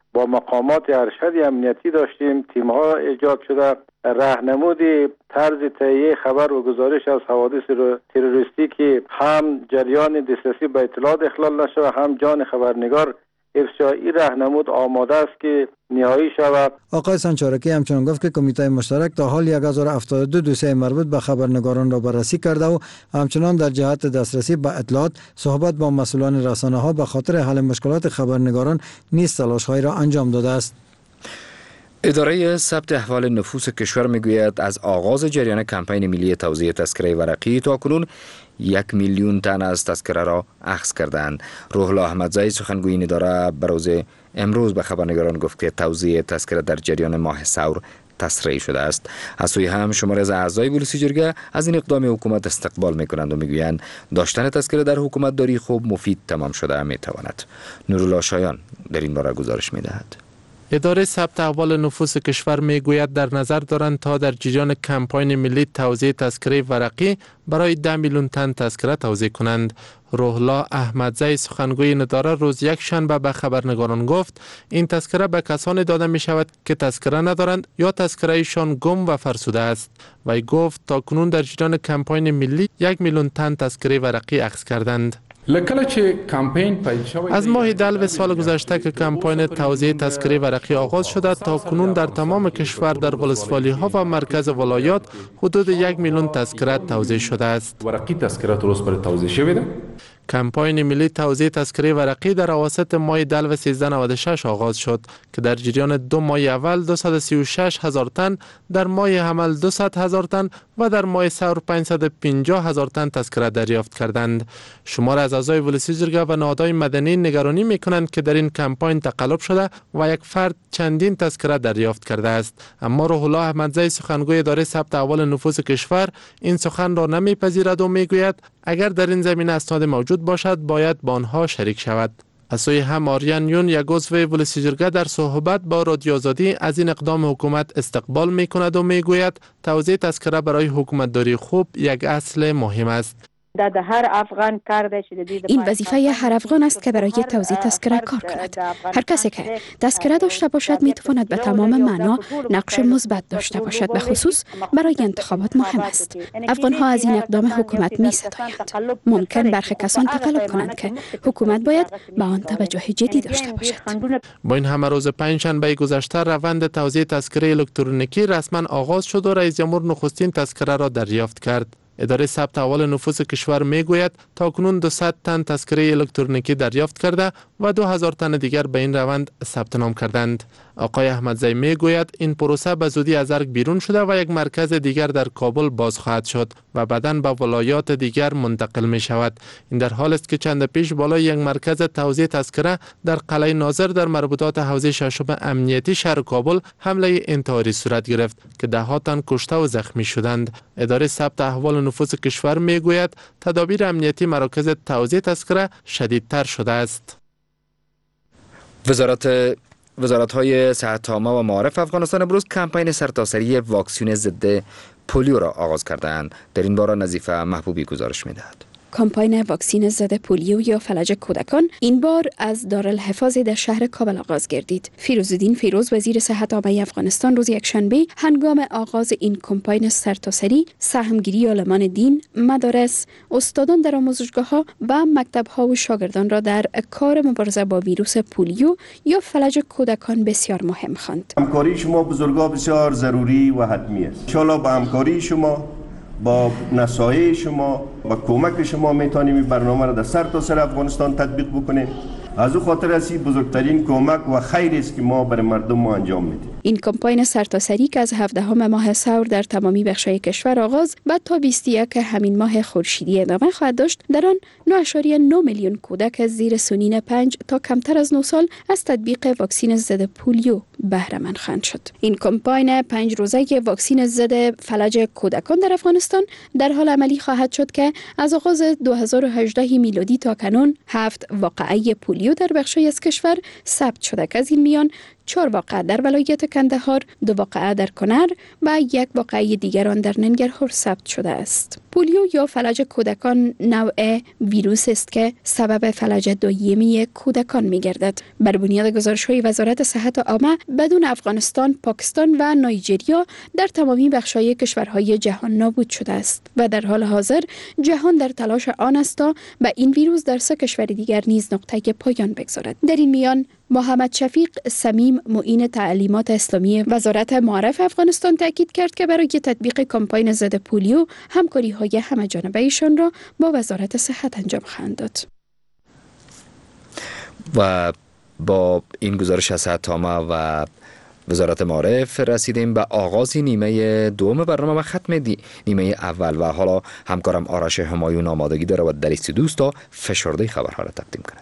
با مقامات ارشد امنیتی داشتیم، تیم‌ها ایجاد شده، راهنمود طرز تهیه خبر و گزارش از حوادث تروریستی که هم جریان دسترسی به اطلاعات اخلال نشود، هم جان خبرنگار افشایی راهنمود آماده است که نهایی شود. آقای سنچارکی همچنان گفت که کمیته مشترک تا حال هزار و هفتاد و دو دوسیه مربوط به خبرنگاران را بررسی کرده و همچنان در جهت دسترسی به اطلاعات صحبت با مسئولان رسانه ها به خاطر حل مشکلات خبرنگاران نیز تلاش‌هایی را انجام داده است. اداره ثبت احوال نفوس کشور میگوید از آغاز جریان کمپین ملی توزیع تذکره ورقی تا کنون یک میلیون تن از تذکره را اخذ کردند. روح الله احمدزی سخنگوی این اداره به روز امروز به خبرنگاران گفت که توزیع تذکره در جریان ماه ثور تسریع شده است. از سوی هم شماری از اعضای پلیسی جرگه از این اقدام حکومت استقبال میکنند و میگویند داشتن تذکره در حکومت داری خوب مفید تمام شده میتواند. نورالله شایان در این باره گزارش میدهد. اداره ثبت احوال نفوس کشور میگوید در نظر دارند تا در جریان کمپاین ملی توزیع تذکره ورقی برای ده میلیون تن تذکره توزیع کنند. روح الله احمدزی سخنگوی این اداره روز یک شنبه به خبرنگاران گفت این تذکره به کسانی داده می شود که تذکره ندارند یا تذکرهشان گم و فرسوده است. وی گفت تا کنون در جریان کمپاین ملی یک میلیون تن تذکره ورقی اخذ کردند. از ماه دلو سال گذشته که کمپاین توزیع تذکره ورقی آغاز شده تا کنون در تمام کشور در ولسوالی ها و مرکز ولایات حدود یک میلیون تذکره توزیع شده است. ورقی تذکره درست برای توزیع شده؟ کمپاین ملی توزیع تذکره ورقی در اواسط ماه دلو سیزده نود و شش آغاز شد که در جریان دو ماه اول دویست و سی و شش هزار تن، در ماه حمل دویست هزار تن و در ماه ثور پانصد و پنجاه هزار تن تذکره دریافت کردند. شمار از اعضای پلیسی جرگه و نهادهای مدنی نگرانی میکنند که در این کمپاین تقلب شده و یک فرد چندین تذکره دریافت کرده است. اما روح الله احمدزی سخنگوی اداره ثبت احوال نفوس کشور این سخن را نمیپذیرد و میگوید اگر در این زمینه اسناد موجود باشد باید با آنها شریک شود. از سوی هم آریان یون یک عضو پلیسی جرگه در صحبت با رادیو آزادی از این اقدام حکومت استقبال می کند و می گوید توزیع تذکره برای حکومت داری خوب یک اصل مهم است. هر افغان کار این وظیفه هر افغان است که برای توزیع تذکره کار کند. هر کسی که تذکره داشته باشد می تواند به تمام معنا نقش مثبت داشته باشد. به خصوص برای انتخابات مهم است. افغان ها از این اقدام حکومت می ستایند. ممکن برخی کسان تقلب کنند که حکومت باید به آن توجه جدی داشته باشد. با این همه روز پنجشنبه گذشته روند توزیع تذکره الکترونیکی رسما آغاز شد و رئیس جمهور نخستین تذکره را دریافت کرد. اداره ثبت احوال نفوس کشور میگوید تا کنون دویست تن تذکره الکترونیکی دریافت کرده و دو هزار تن دیگر به این روند ثبت نام کردند. آقای احمدزی میگوید این پروسه به زودی از ارگ بیرون شده و یک مرکز دیگر در کابل باز خواهد شد و بعداً به ولایات دیگر منتقل می شود. این در حال است که چند پیش بالای یک مرکز توزیع تذکره در قلعه ناظر در مربوطات حوزه ششم امنیتی شهر کابل حمله انتحاری صورت گرفت که ده ها تن کشته و زخمی شدند. اداره ثبت احوال نفوس کشور میگوید تدابیر امنیتی مراکز توزیع تذکره شدیدتر شده است. وزارت وزارت‌های صحت عامه و معارف افغانستان امروز کمپین سرتاسری واکسین ضد پولیو را آغاز کردند. در این باره نظیفه محبوبی گزارش می‌دهد. کمپاین واکسین ضد پولیو یا فلج کودکان این بار از دارالحفاظ در شهر کابل آغاز گردید. فیروزالدین فیروز وزیر صحت عامه افغانستان روز یکشنبه هنگام آغاز این کمپاین سرتاسری سهمگیری عالمان دین، مدارس، استادان در آموزشگاه‌ها و مکتب‌ها و شاگردان را در کار مبارزه با ویروس پولیو یا فلج کودکان بسیار مهم خواند. همکاری شما بزرگا بسیار ضروری و حتمی است. ان شاءالله با همکاری شما، با نصایح شما، با کمک شما میتونیم این برنامه را در سر تا سر افغانستان تطبیق بکنیم. از او خاطر است بزرگترین کمک و خیر است که ما برای مردم ما انجام میدیم. این کمپاین سرتاسری که از هفدهم ماه ثور در تمامی بخش‌های کشور آغاز بعد تا بیست و یک همین ماه خورشیدی ادامه خواهد داشت، در آن نه ممیز نه میلیون کودک از زیر سنین پنج تا کمتر از نه سال از تطبیق واکسن ضد پولیو بهره مند خواهند شد. این کمپاین پنج روزه واکسن ضد فلج کودکان در افغانستان در حال عملی خواهد شد که از آغاز دو هزار و هجده میلادی تا کنون هفت واقعه پولیو در بخشی از کشور ثبت شده که از این میان چهار واقعه در ولایت کندهار، دو واقعه در کنر و یک واقعه دیگر آن در ننگرهار ثبت شده است. پولیو یا فلج کودکان نوع ویروس است که سبب فلج دائمی کودکان می‌گردد. بر بنیاد گزارش‌های وزارت صحت عامه، بدون افغانستان، پاکستان و نایجریا در تمامی بخش‌های کشورهای جهان نابود شده است و در حال حاضر جهان در تلاش آن است تا به این ویروس در سه کشور دیگر نیز نقطه پایان بگذارد. در این میان محمد شفیق سمیم معین تعلیمات اسلامی وزارت معارف افغانستان تاکید کرد که برای تطبیق کمپاین ضد پولیو همکاری‌های همه جانبه ایشان را با وزارت صحت انجام خواهند داد. و با این گزارش از صحت عامه و وزارت معارف رسیدیم به آغاز نیمه دوم برنامه و ختم دی نیمه اول و حالا همکارم آرش همایون آمادگی داره و در استودیو تا فشرده خبرها را تقدیم کند.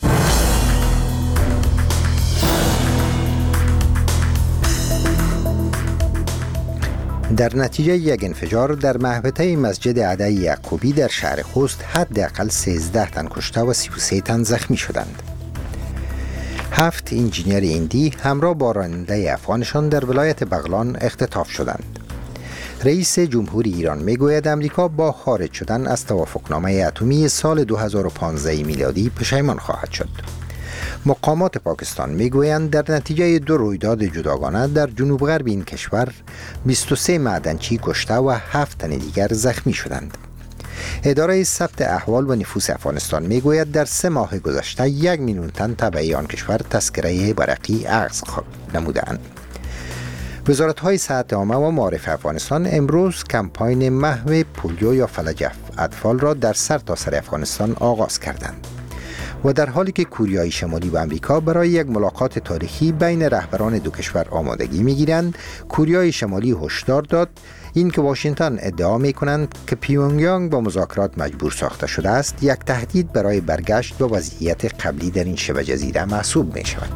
در نتیجه یک انفجار در محوطه مسجد عدای یعقوبی در شهر خوست حداقل سیزده تن کشته و سی و سه تن زخمی شدند. هفت انجینیر هندی همراه با راننده افغانشان در ولایت بغلان اختطاف شدند. رئیس جمهوری ایران میگوید امریکا با خارج شدن از توافقنامه اتمی سال دو هزار و پانزده میلادی پشیمان خواهد شد. مقامات پاکستان میگویند در نتیجه دو رویداد جداگانه در جنوب غرب این کشور بیست و سه معدنچی کشته و هفت تن دیگر زخمی شدند. اداره ثبت احوال و نفوس افغانستان میگوید در سه ماه گذشته یک میلیون تن تبعی آن کشور تذکره برقی اخذ نمودند. وزارت‌های صحت عامه و معارف افغانستان امروز کمپاین محو پولیو یا فلج اطفال را در سرتاسر افغانستان آغاز کردند و در حالی که کوریای شمالی و امریکا برای یک ملاقات تاریخی بین رهبران دو کشور آمادگی می‌گیرند، کوریای شمالی هشدار داد این که واشنگتن ادعا می‌کنند که پیونگیانگ با مذاکرات مجبور ساخته شده است، یک تهدید برای برگشت به وضعیت قبلی در این شبه جزیره محسوب می‌شود.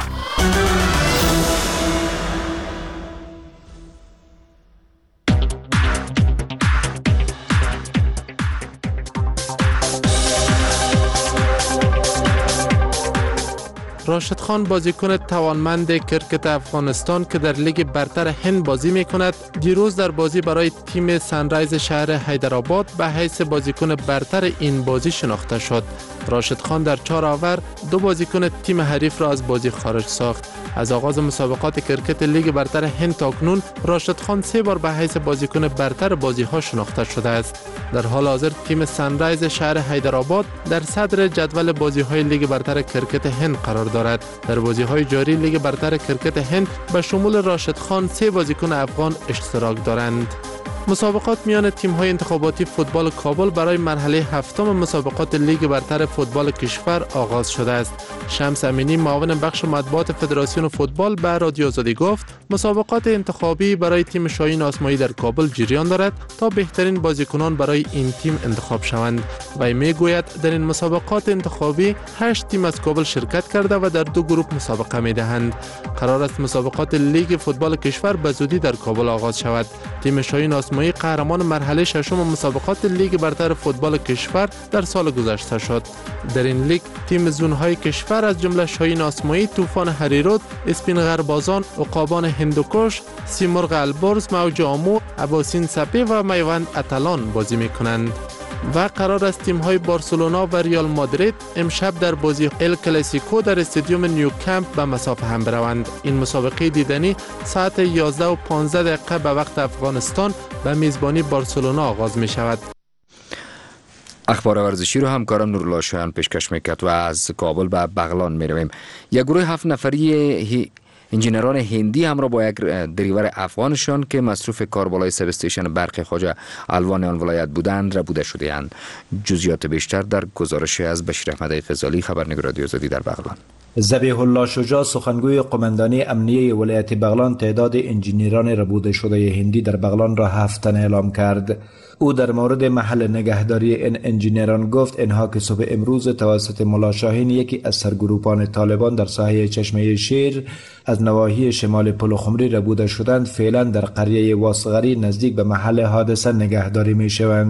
راشد خان بازیکن توانمند کرکت افغانستان که در لیگ برتر هند بازی می کند دیروز در بازی برای تیم سنرایز شهر حیدرآباد به حیث بازیکن برتر این بازی شناخته شد. راشد خان در چهار آور دو بازیکن تیم حریف را از بازی خارج ساخت. از آغاز مسابقات کرکت لیگ برتر هند تا کنون راشد خان سه بار به حیث بازیکن برتر بازی ها شناخته شده است. در حال حاضر تیم سنرایز شهر حیدرآباد در صدر جدول بازی های لیگ برتر کرکت هند قرار دارد. در بازی های جاری لیگ برتر کرکت هند به شمول راشد خان سه بازیکن افغان اشتراک دارند. مسابقات میان تیم‌های انتخاباتی فوتبال کابل برای مرحله هفتم مسابقات لیگ برتر فوتبال کشور آغاز شده است. شمس امینی معاون بخش مطبوعات فدراسیون فوتبال به رادیو آزادی گفت مسابقات انتخابی برای تیم شاهین آسمایی در کابل جریان دارد تا بهترین بازیکنان برای این تیم انتخاب شوند. وی میگوید در این مسابقات انتخابی هشت تیم از کابل شرکت کرده و در دو گروه مسابقه می‌دهند. قرار است مسابقات لیگ فوتبال کشور به زودی در کابل آغاز شود. تیم شاهین آسمایی قهرمان مرحله ششم مسابقات لیگ برتر فوتبال کشور در سال گذشته شد. در این لیگ تیم زونهای کشور از جمله شاهین آسمایی، طوفان هریرود، اسپین غربازان، عقابان هندوکش، سیمرغ البرز، موج آمو، اباسین سپی و میوند اتلان بازی میکنند. و قرار است تیم‌های بارسلونا و ریال مادرید امشب در بازی ال کلاسیکو در استادیوم نیوکمپ به مسافه هم بروند. این مسابقه دیدنی ساعت یازده و پانزده دقیقه به وقت افغانستان به میزبانی بارسلونا آغاز می شود. اخبار ورزشی رو همکارم نورالله شایان پیشکش میکرد و از کابل به بغلان می رویم. یک گروه هفت نفری انجینران هندی همراه با یک دریور افغانشان که مصروف کار بالای سب استیشن برق خواجه الوان آن ولایت بودند ربوده شده اند. جزئیات بیشتر در گزارش از بشیر احمد فضالی، خبرنگار رادیو آزادی در بغلان. ذبیح الله شجاع سخنگوی قماندانی امنیه ولایت بغلان تعداد انجینیران ربوده شده هندی در بغلان را هفت تن اعلام کرد. او در مورد محل نگهداری این انجینیران گفت اینها که صبح امروز توسط ملا شاهین یکی از سرگروپان طالبان در ساحه چشمه شیر از نواحی شمال پل خمری ربوده شدند، فعلا در قریه واسغری نزدیک به محل حادثه نگهداری می شوند.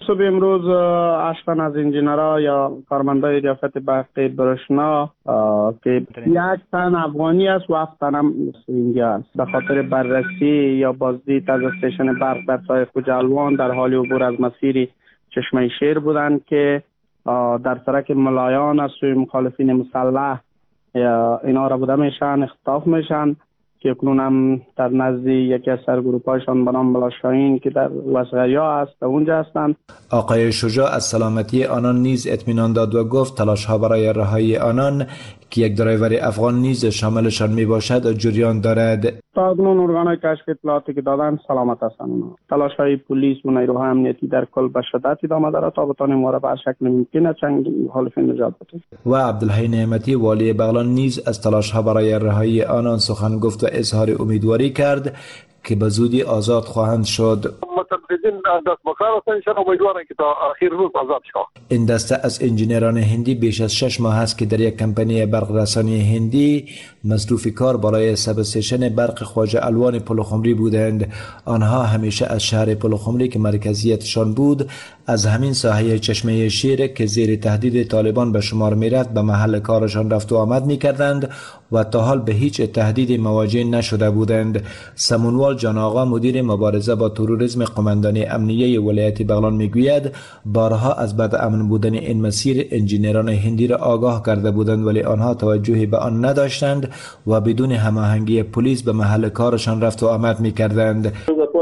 صبح امروز هشت تن از انجینرها یا کارمندای ریاست برق برشنا که یک تن افغانی است و هفت تن هم سینگی است به خاطر بررسی یا بازدید از استیشن برق در ساحل خوجالوان در حال عبور از مسیر چشمه شیر بودند که در سرک ملایان از سوی مخالفین مسلح اینا را بوده میشن اختطاف میشن که اکنون هم در نزد یکی از سرگروپایشان به نام بلاشاهین که در وسغریا است در اونجا هستند. آقای شجاع از سلامتی آنان نیز اطمینان داد و گفت تلاش ها برای رهایی آنان که یک درایور افغان نیز شاملشان می باشد جریان دارد. تا اکنون ارگانهای کشف اطلاعاتی که دادن سلامت هستند. تلاش های پلیس و نیروهای امنیتی در کل به شدت ادامه دارد تا بتوانیم ما را به شکل ممکن چنگ مخالفین نجات بدهیم. و عبدالحی نعمتی والی بغلان نیز از تلاش ها برای رهایی آنان سخن گفت و اظهار امیدواری کرد که به زودی آزاد خواهند شد. متمددین دست بکار هستند، امیدوارم که تا آخر روز آزاد شوند. این دسته از انجینران هندی بیش از شش ماه است که در یک کمپانی برق رسانی هندی مصروف کار بالای سب استیشن برق خواجه الوان پلخمری بودند. آنها همیشه از شهر پلخمری که مرکزیتشان بود از همین ساحه چشمه شیر که زیر تهدید طالبان به شمار میرفت به محل کارشان رفت و آمد میکردند و تا حال به هیچ تهدیدی مواجه نشده بودند. سمونوال جان آقا مدیر مبارزه با تروریسم قماندانی امنیه ولایت بغلان میگوید بارها از بد امن بودن این مسیر انجینران هندی را آگاه کرده بودند ولی آنها توجهی به آن نداشتند و بدون هماهنگی پلیس به محل کارشان رفت و آمد میکردند.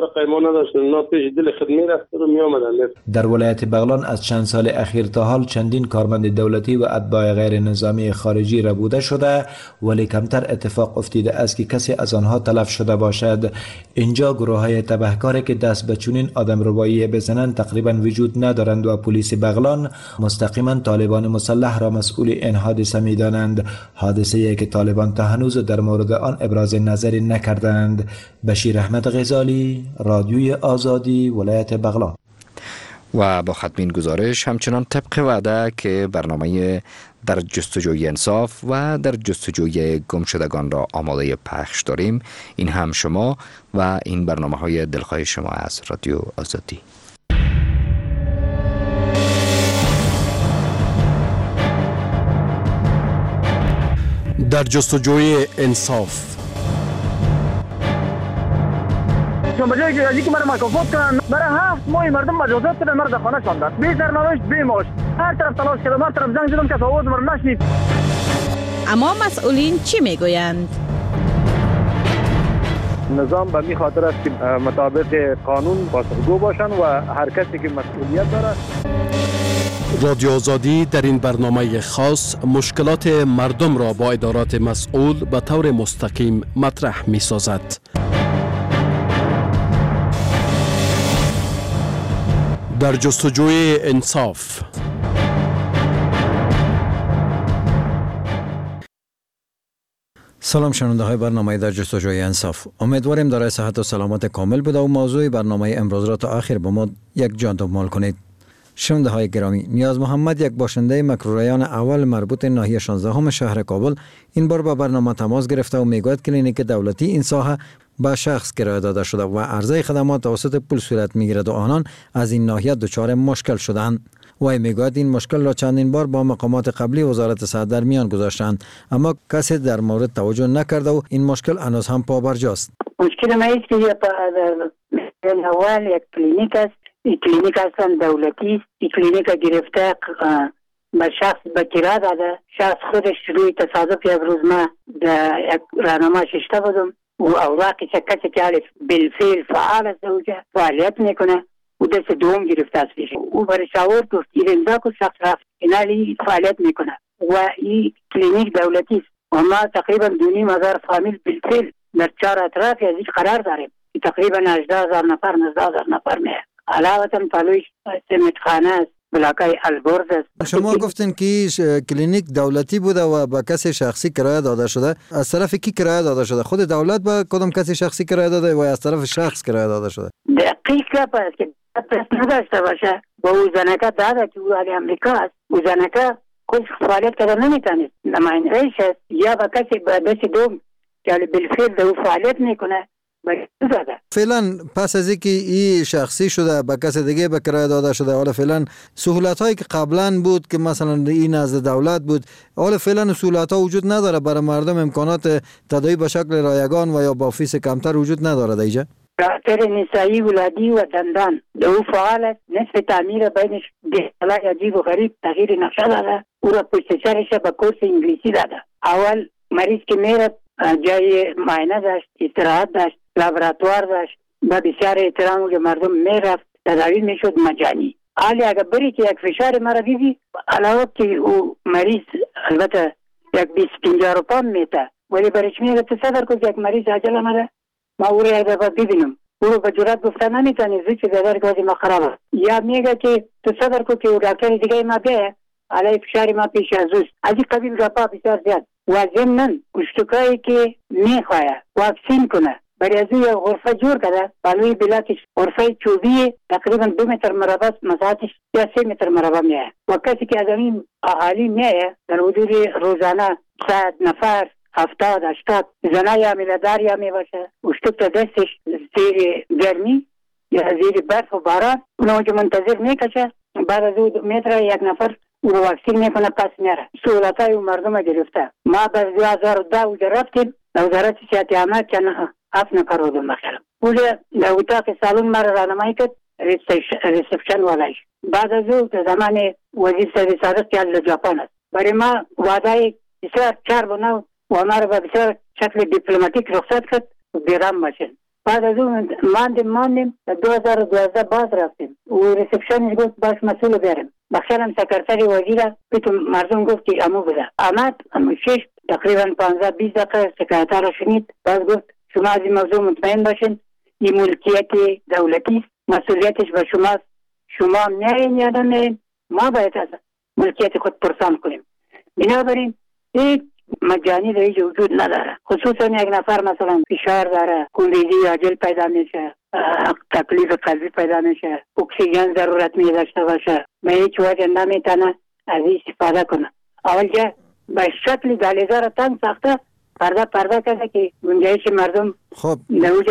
در ولایت بغلان از چند سال اخیر تا حال چندین کارمند دولتی و اتباع غیر نظامی خارجی ربوده شده ولی کمتر اتفاق افتیده است که کسی از آنها تلف شده باشد. اینجا گروه های تبهکاری که دست به چنین آدمربایی بزنند تقریبا وجود ندارند و پلیس بغلان مستقیما طالبان مسلح را مسئول این حادثه می‌دانند. حادثه‌ای که طالبان تا هنوز در مورد آن ابراز نظری نکردند. بشیر احمد غزالی، رادیوی آزادی، ولایت بغلان. و با ختمین گزارش همچنان طبق وعده که برنامه در جستجوی انصاف و در جستجوی گمشدگان را آماده پخش داریم. این هم شما و این برنامه های دلخواه شما از رادیو آزادی. در جستجوی انصاف چون بجای که یکی مرا مکافات کنن برای هفت ماه مردم مجازات کنن مرد خانه شاندن بی سرنوشت بی معاش هر طرف تلاش کردم هر طرف زنگ زدم که آواز مرا نشنید. اما مسئولین چی میگویند؟ نظام به می خاطر است که مطابق قانون پاسخگو باشن و هر کسی که مسئولیت داره. رادیو آزادی در این برنامه خاص مشکلات مردم را با ادارات مسئول به طور مستقیم مطرح می سازد. در جستجوی انصاف. سلام شنونده های برنامه در جستجوی انصاف. امیدواریم دارای صحت و سلامت کامل بوده و موضوع برنامه امروز را تا آخر با ما یک جان دنبال کنید. شنونده های گرامی، نیاز محمد یک باشنده مکروریان اول مربوط ناحیه شانزده هم شهر کابل این بار با برنامه تماس گرفته و میگوید کلینیک دولتی این ساحه به شخص کرایه داده شده و عرضه خدمات توسط پول صورت میگیرد و آنان از این ناحیه دچار مشکل شدند. وی میگوید این مشکل را چندین بار با مقامات قبلی وزارت صحت در میان گذاشتند اما کسی در مورد توجه نکرده و این مشکل هنوز هم پابرجاست. مشکل ما است که در اول یک کلینیک است، این کلینیک اصلا دولتی است، این کلینیک گرفته به شخص به کرایه داده، شخص خودش روی تصادف یک روز ما در یک راهنما ششته بودم و اوراقی که کسی که عارف بالفعل فعال است اوجه فعالیت میکنه و دست دوم گرفته است پیش او برای شاور گفت این امضا کو شخص رفت اینالی فعالیت میکنه و این کلینیک دولتی است و ما تقریبا دو نیم هزار فامیل بالفعل در چهار اطراف از این قرار داریم که تقریبا هجده هزار نفر نوزده هزار نفر میه علاوه پلویش سمتخانه است، بلاکای البرز است. شما گفتین که کلینیک دولتی بوده و به کسی شخصی کرایه داده شده. از طرف کی کرایه داده شده؟ خود دولت به کدام کسی شخصی کرایه داده و از طرف شخص کرایه داده شده؟ دقیق است که پس نداشته باشه با او زنکه داده که او علی امریکا است. او زنکه کچھ فعالیت کرده نمیتونید نماینده است یا به کسی به دست دوم که بالفعل دو فعالیت میکنه زده. فعلا پس از اینکه این شخصی شده به کس دیگه به کرایه داده شده، حالا فعلا سهولت هایی که قبلا بود که مثلا این نزد دولت بود، حالا فعلا سهولت ها وجود نداره برای مردم، امکانات تداوی به شکل رایگان و یا با فیس کمتر وجود نداره دیگه. دکتر نسایی ولادی و دندان دو فعالت نصف تعمیر بینش دیالای عجیب و غریب تغییر نقشه داده، او را پشت سرش به کورس انگلیسی داده. اول مریض که میره جای معاینه داشت، استراحت داشت، لابراتوار داشت، با بسیار احترام که مردم میرفت تداوی میشد مجانی. حالی اگر بری که یک فشار مرا دیدی علاوه که او مریض البته یک بیست پنجاه روپا میته، ولی برش میگه تو صبر کن که یک مریض عجل آمده ما او را یک دفعه ببینم، او رو به جرات گفتن نمیتونی زود که بدر که ما خرابه، یا میگه که تو صبر کن که او دکتر دیگه ما بیه علی فشار ما پیش از اوست. از این قبیل رپا بسیار زیاد و ضمناً کشتکایی که میخواه واکسین کنه برای از یه غرفه جور کرده، بالوی بلاکش غرفه چوبی تقریبا دو متر مربع مساحتش یا سه متر مربع میه و کسی که از این اهالی میه در حدود روزانه صد نفر هفتاد هشتاد زنای عمیلدار یا میباشه اشتک تا دستش زیر گرمی یا زیر برف و باران اونو که منتظر میکشه، بعد از دو متر یک نفر او رو واکسین میکنه پس میاره. سهولت های مردم گرفته. ما به دو هزار و ده اونجا رفتیم وزارت صحت عامه که هفت نفر بودم بخیرم اونجا در اتاق سالون مرا رانمایی کرد ریسپشن والایش. بعد از او زمان وزیر صدر صادق که از ژاپن است برای ما وعده بسیار چار بناو و ما را به بسیار شکل دیپلماتیک رخصت کرد و بیرام باشین. بعد از اون ماندیم ماندیم دو هزار و دوازده باز رفتیم و ریسپشنش گفت باش مسئول بیاریم. بخیرم سکرتری وزیر پیتو مردم گفت که امو بوده آمد امو شش تقریبا پانزده بیست دقیقه سکرتر را شنید. باز گفت شما از این موضوع مطمئن باشین، این ملکیت دولتی مسئولیتش به شماست، شما میارین یا نمیارین ما باید از ملکیت خود پرسان کنیم. بنابراین هیچ مجانی در اینجا وجود نداره، خصوصا یک نفر مثلا فشار داره، خونریزی عاجل پیدا میشه، تکلیف قلبی پیدا میشه، اکسیژن ضرورت می داشته باشه، به هیچ وجه نمیتونه از این استفاده کنه. اول که به شکل دهلیزا را تنگ ساخته پرده پرده کرده که گنجایش مردم خب نوجه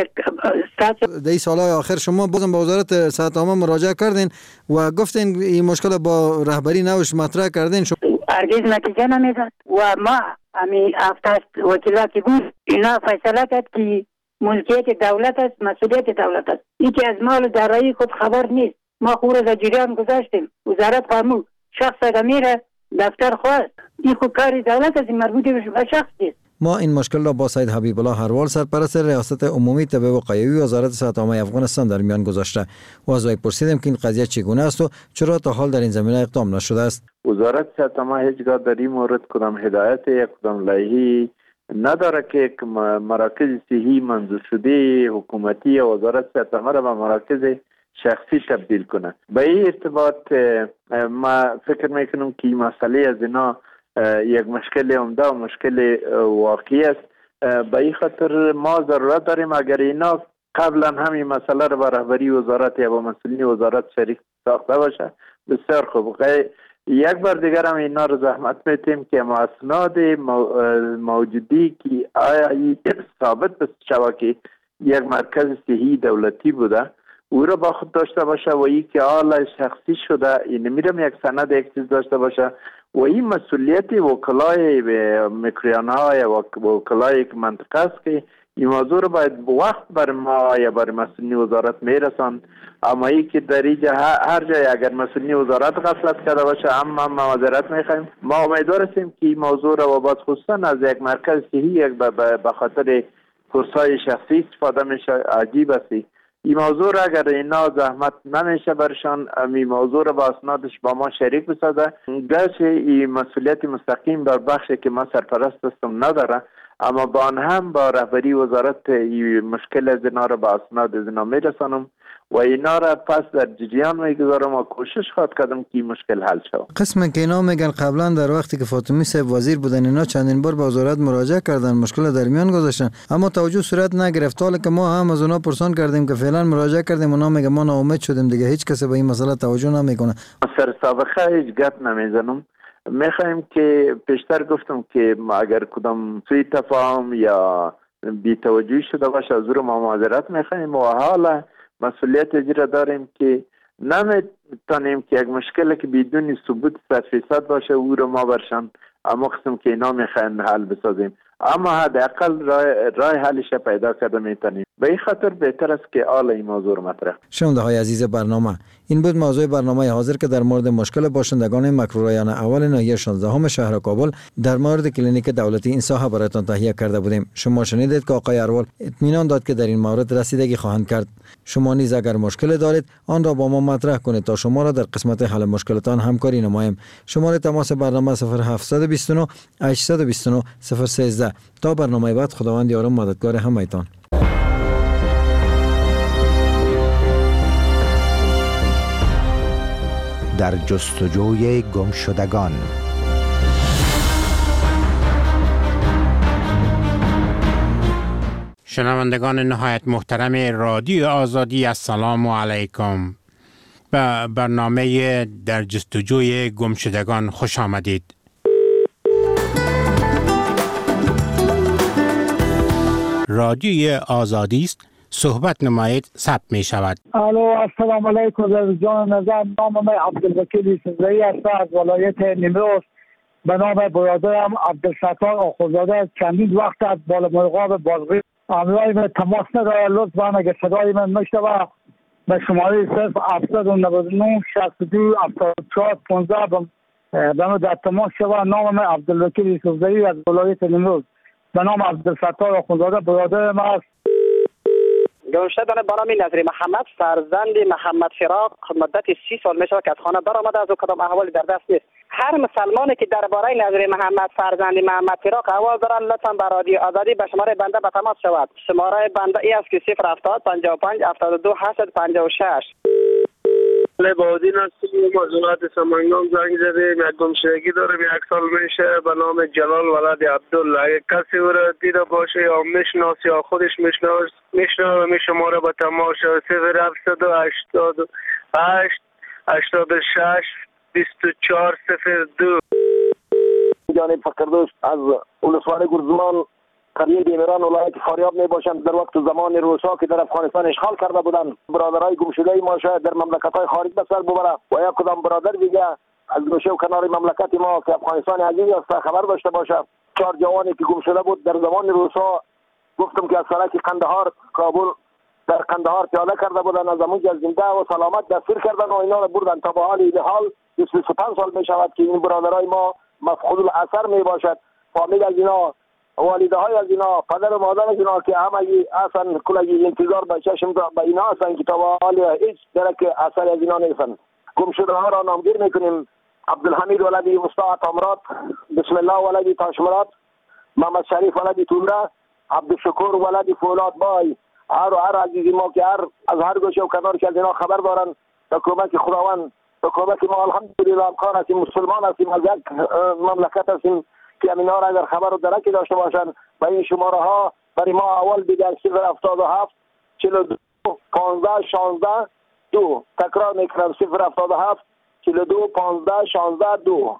در این سالهای آخر شما بازم به وزارت صحت عامه مراجعه کردین و گفتین این مشکل با رهبری نوش مطرح کردین شما هرگز نتیجه نمیداد و ما همین هفته وکیلا که بود اینا فیصله کرد که ملکیت دولت است، مسئولیت دولت است، این که از مال دارایی خود خبر نیست. ما خور از جریان گذاشتیم، وزارت فرمود شخص اگر میره دفتر خواست این خود کاری دولت است، مربوط به شخص نیست. ما این مشکل را با سید حبیب الله هروال سرپرست ریاست عمومی طب وقایوی وزارت صحت عامه افغانستان در میان گذاشته و از وی پرسیدیم که این قضیه چگونه است و چرا تا حال در این زمینه اقدام نشده است. وزارت صحت عامه هیچگاه در این مورد کدام هدایت یا کدام لایحه‌ای نداره که مراکز صحی منظور شده حکومتی وزارت صحت عامه را به مراکز شخصی تبدیل کنه. به این ارتباط ما فکر میکنم که این مسئله از اینا یک مشکل عمده و مشکل واقعی است. به این خاطر ما ضرورت داریم اگر اینا قبلا همین مسئله را به رهبری وزارت یا با مسئولین وزارت شریک ساخته باشه بسیار خوب. یک بار دیگر هم اینا رو زحمت میتیم که اسناد موجودی که آیا ثابت بشه که یک مرکز صحی دولتی بوده او را با خود داشته باشه و این که آلا شخصی شده این میرم یک سند یک چیز داشته باشه و این مسئولیت وکلای مکریان های و وکلای یک منطقه است که این موضوع رو باید وقت بر ما یا بر مسئولین وزارت میرسان. اما ای که در اینجا هر جای اگر مسئولین وزارت غفلت کرده باشه اما ما معذرت میخوایم. ما امیدوار هستیم که این موضوع رو و باز خصوصا از یک مرکز صحی یک به خاطر کورسای شخصی استفاده میشه عجیب است. این موضوع را اگر اینا زحمت نمیشه برشان این موضوع را با اسنادش با ما شریک بسازه گرچه این مسئولیت مستقیم بر بخشی که ما سرپرست هستم نداره اما با آن هم با رهبری وزارت این مشکل از اینا را با اسناد از اینا میرسانم و اینا را پس در جریان میگذارم و کوشش خواهد کردم که این مشکل حل شود. قسم که اینا میگن قبلا در وقتی که فاطمی صاحب وزیر بودن اینا چندین بار به وزارت مراجعه کردن مشکل در میان گذاشتن اما توجه صورت نگرفت. حالا که ما هم از اونا پرسان کردیم که فعلا مراجعه کردیم اونا میگه ما ناامید شدیم دیگه هیچ کس به این مسئله توجه نمیکنه. سر سابقه هیچ گپ نمیزنم. میخوایم که پیشتر گفتم که اگر کدام سوء تفاهم یا بی‌توجهی شده باشه از او ما معذرت میخوایم و حالا مسئولیت اجرا داریم که نمیتونیم که یک مشکلی که بدون ثبوت صد فیصد باشه او رو ما برشان اما قسم که اینا میخواین حل بسازیم، اما حداقل راه راه حلش پیدا کرده میتونیم. به این خاطر بهتر است که آل این موضوع رو مطرح. شنونده های عزیز برنامه، این بود موضوع برنامه حاضر که در مورد مشکل باشندگان مکرورایان اول ناحیه شانزدهم شهر کابل در مورد کلینیک دولتی این ساحه برایتان تهیه کرده بودیم. شما شنیدید که آقای اروال اطمینان داد که در این مورد رسیدگی خواهند کرد. شما نیز اگر مشکل دارید آن را با ما مطرح کنید تا شما را در قسمت حل مشکلاتان همکاری نماییم. شماره تماس برنامه صفر هفت دو نه هشت دو نه صفر یک سه. تا برنامه بعد، خداوند یار و مددگار همه‌تان. در جستجوی گمشدگان. شنوندگان نهایت محترم رادیو آزادی، السلام علیکم. به برنامه در جستجوی گمشدگان خوش آمدید. رادیوی آزادی است، صحبت نمایید ثبت می شود. الو، السلام علیکم. جان نظر، نام من عبدالوکیل یوسفزئی است از ولایت نیمروز. به نام برادرم عبدالستار آخوندزاده چندین وقت از بالامرغاب بازغی امروی من تماس نداره. لطفاً اگر صدای من میشنوه به شماره صفر هفت نه نه شصت و دو هفتاد و چهار پانزده به من در تماس شوه. نام من عبدالوکیل یوسفزئی از ولایت نیمروز. به نام عبدالستار آخوندزاده برادرم است. گمشدگان به نام نظری محمد فرزند محمد فراق مدت سی سال میشه که از خانه برآمده از او کدام احوالی در دست نیست. هر مسلمانی که درباره نظری محمد فرزند محمد فراق احوال دارن لطفا به رادیو آزادی به شماره بنده به تماس شود. شماره بنده ای است که صفر هفتاد پنجاه و پنج هفتاد و دو هشتصد و پنجاه و شش. لبادین هستیم، مزونات سمنگام زنگ زدیم. یک گمشدگی داریم، یک سال میشه، به نام جلال ولد عبدالله. اگه کسی او را دیده باشه یا میشناس یا خودش میشناس میشناس و میشماره به تماس صفر هفتصد و هشتاد و هشت هشتاد و شش بیست و چهار صفر دو. جانب فقردوش از ولسوالی گرزمان قریه دیمران ولایت فاریاب می باشند. در وقت زمان روسا که در افغانستان اشغال کرده بودند، برادرای گمشده ما شاید در مملکت‌های خارج به سر ببره و یا کدام برادر دیگه از گوشه و کنار مملکت ما که افغانستان عزیز است خبر داشته باشه. چهار جوانی که گمشده بود در زمان روسا، گفتم که از سرک قندهار کابل در قندهار پیاده کرده بودند، از اونجا زنده و سلامت دستگیر کردن و اینا رو بردن. تا به حال این حال بیست و پنج سال می شود که این برادرای ما مفقود الاثر می باشد. فامیل از اینا، والده های از اینا، پدر و مادر از اینا که همه اصلا کلگی انتظار به چشم به اینا هستن که تا به حال هیچ درک اثر از اینا نیستن. گمشده ها را نامگیر میکنیم. عبدالحمید ولدی مصطفی تامرات، بسم الله ولدی تاشمرات، محمد شریف ولدی تولره، عبدالشکور ولدی فولاد بای. هر و هر عزیزی ما که هر از هر گوشه و کنار که از اینا خبر دارن، تا کمک خداوند، تا کمک ما الحمدلله امکان هستیم، مسلمان هستیم، از یک مملکت هستیم که امینا را اگر خبر و درکی داشته باشن و این شماره ها برای ما اول دیگر صفر هفتاد و هفت چهل و دو پانزده شانزده دو. تکرار میکنم صفر هفتاد و هفت چهل و دو پانزده شانزده دو.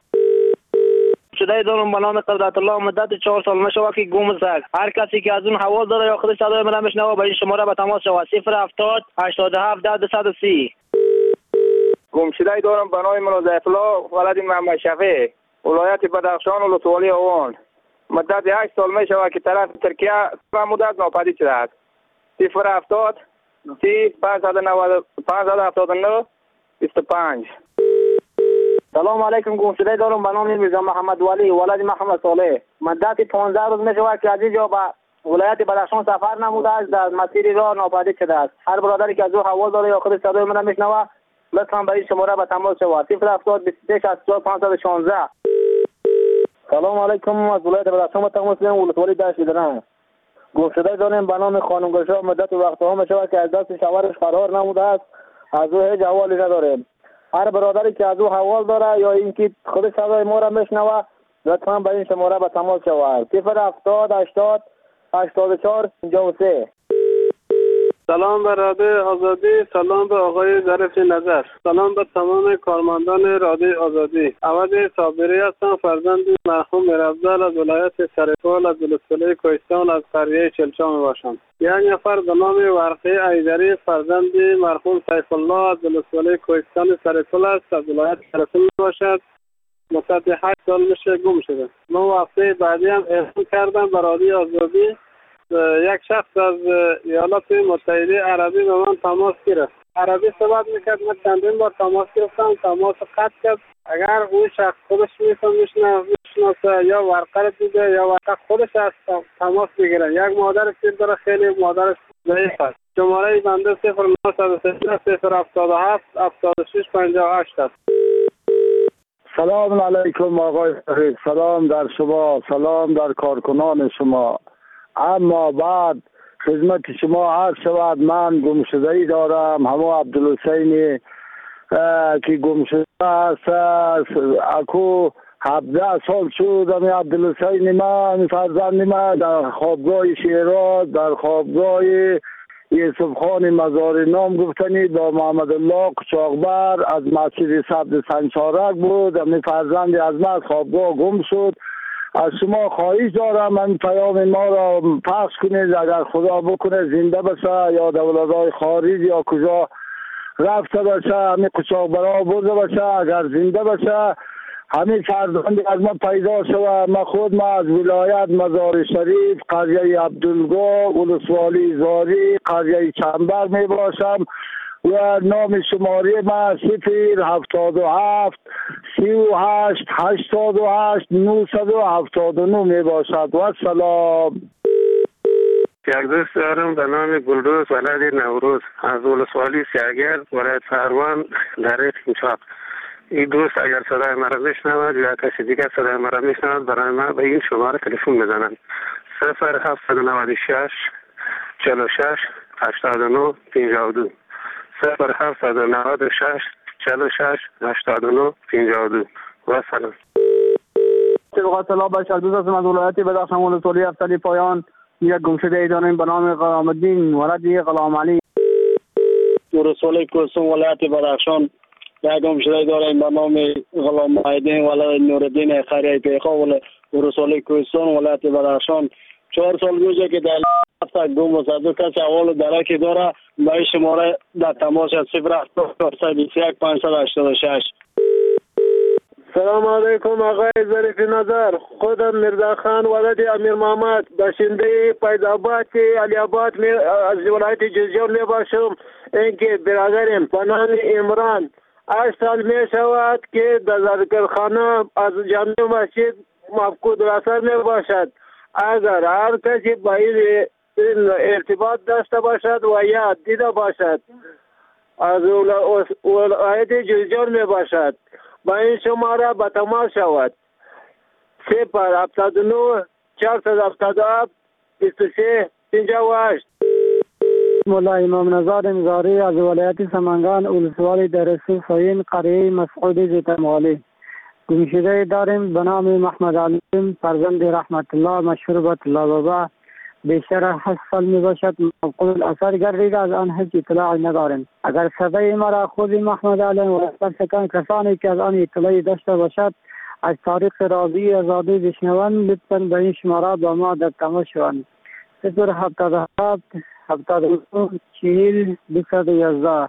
شده دارم به نام قدرت الله مدت چهار سال میشه که گم است. هر کسی که از اون حواس داره یا خودش صدای من میشنوه به این شماره به تماس شود. صفر هفتاد هشتاد و هفت ده صد و سی. گمشده دارم به نام منازعت الله ولد محمد شفیع، ولایت بدخشان و لطوالی آوان. مدت هشت سال می شود که طرف ترکیه مدت ناپدید شده است. صفر هفتاد سی پانصد و هفتاد و نه بیست و پنج. سلام علیکم. گمشده دارم به نام میرزا محمد ولی ولد محمد صالح. مدت پانزده روز می شود که از اینجا به ولایت بدخشان سفر نموده است، در مسیر راه ناپدید شده است. هر برادری که از او حواس داره یا خود صدای من میشنوه لطفاً به این شماره به تماس شود. صفر هفتاد بیست و سه شصت و چهار پانصد و شانزده. سلام علیکم. از ولایت بدخشان به تماس میگیرم. ولسوالی دشت درنگ. گمشده داریم به نام خانم گلشاه. مدت وقتها می شود که از دست شوهرش فرار نموده است، از او هیچ حوالی نداریم. هر برادری که از او حوال داره یا اینکه خود صدای ما را میشنوه لطفاً به این شماره به تماس شود. صفر هفتاد هشتاد هشتاد و چهار پنجاه و سه. سلام به رادیو آزادی، سلام به آقای ظریف نظر، سلام به تمام کارمندان رادیو آزادی. عوض صابری هستم، فرزند مرحوم میرافضل از ولایت سرپل از ولسوالی کوهستان از قریه چلچان باشم. یک نفر به نام ورقه ایدری فرزند مرحوم سیف الله از ولسوالی کوهستان سرپل است، از ولایت سرپل باشد. مدت هشت سال میشه گم شده. من هفته بعدی هم اعلام کردم به رادیو آزادی. یک شخص از ایالات متحده عربی به من تماس گرفت. عربی صحبت میکرد، من چندین بار تماس گرفتم، تماس قطع کرد. اگر اون شخص خودش میشناسه یا ورقه دیده یا ورقه خودش از تماس بگیره. یک مادر پیر داره، خیلی مادرش ضعیف است. شماره بنده صفر نه صفر صفر هفتاد و هفت هفتاد و شش پنجاه و هشت است. سلام علیکم آقای فرید، سلام در شما، سلام در کارکنان شما. اما بعد خدمت شما عرض شود، من گمشده‌ای دارم، همه عبدالحسینی که گمشده است. اکو هفده سال شد همی عبدالحسینی من فرزند من در خوابگاه شیراز، در خوابگاه یوسف خان مزاری نام گفتنی با محمد الله قچاقبر از مسجد سبز سنچارک بود. همی فرزند از من خوابگاه گم شد. از شما خواهش دارم من پیام ما را پخش کنید، اگر خدا بکنه زنده بشه یا دولت‌های خارج یا کجا رفته باشه، همین قچاقبرها برده باشه، اگر زنده باشه همین فرزندی از ما پیدا شود. من خود ما از ولایت مزار شریف قریه عبدالگاه ولسوالی زاری قریه چنبر می باشم و نام شماری ما صفر هفتاد و هفت سی و هشت هشتاد و هشت نهصد و هفتاد و نه می باشد. و سلام. یک دوست دارم به نام گلدوز ولد نوروز از ولسوالی سیاگر ولایت فروان در اینچاق. این دوست اگر صدای مرا میشنود یا کسی دیگر صدای مرا میشنود برای من به این شماره تلفن بزنند. صفر هفتصد و نود و شش چهل و شش هشتاد و نه پنجاه و دو صفر هفتصد و نود و شش چهل و شش هشتاد و نه پنجاه و دو. و سلام. طبقات الله بشر دوست هستم از ولایت بدخشان ولسوالی افتالی پایان. یک گمشده ای داریم به نام غلام الدین ولد غلام علی ولسوالی کوهستان ولایت بدخشان. یک گمشده داریم به نام غلام الدین ولد نوردین قریه پیخا ولسوالی کوهستان ولایت بدخشان. چهار سال میشه که در هفته گم و صدو کسی اول درکی داره به این شماره در تماس صفر هفتاد بیست و یک پانصد و هشتاد و شش. سلام علیکم آقای ظریف نظر، خودم مرزا خان ولد امیر محمد باشنده فیض‌آباد علی آباد از ولایت جوزجان می باشم. اینکه برادرم به نام عمران هشت سال می شود که در ذکرخانه از جامع مسجد مفقود الاثر می باشد. اگر هر کسی با این ارتباط داشته باشد و یا دیده باشد از ولایت جوزجان می باشد با این شماره به تماس شود. صفر هفتاد و نه چهارصد و هفتاد و هفت بیست و سه پنجاه و هشت. مولا امام نژاد انزاری از ولایت سمنگان ولسوالی درسو فاین قریه مسعود زیتمالی. گمشده داریم به نام محمد علیم فرزند رحمت الله مشهور به الله بابا. بیشتر هشت سال می باشد مفقود الاثر گردید، از آن هیچ اطلاعی نداریم. اگر صدای مرا خود محمد علیم و سکان کسانی که از آن اطلاعی داشته باشد از طریق رادیوی آزادی بشنوند لطفاً به این شماره با ما در تماس شوند. صفر هفتاد و هفت هفتاد و نه چهل بیست و یازده.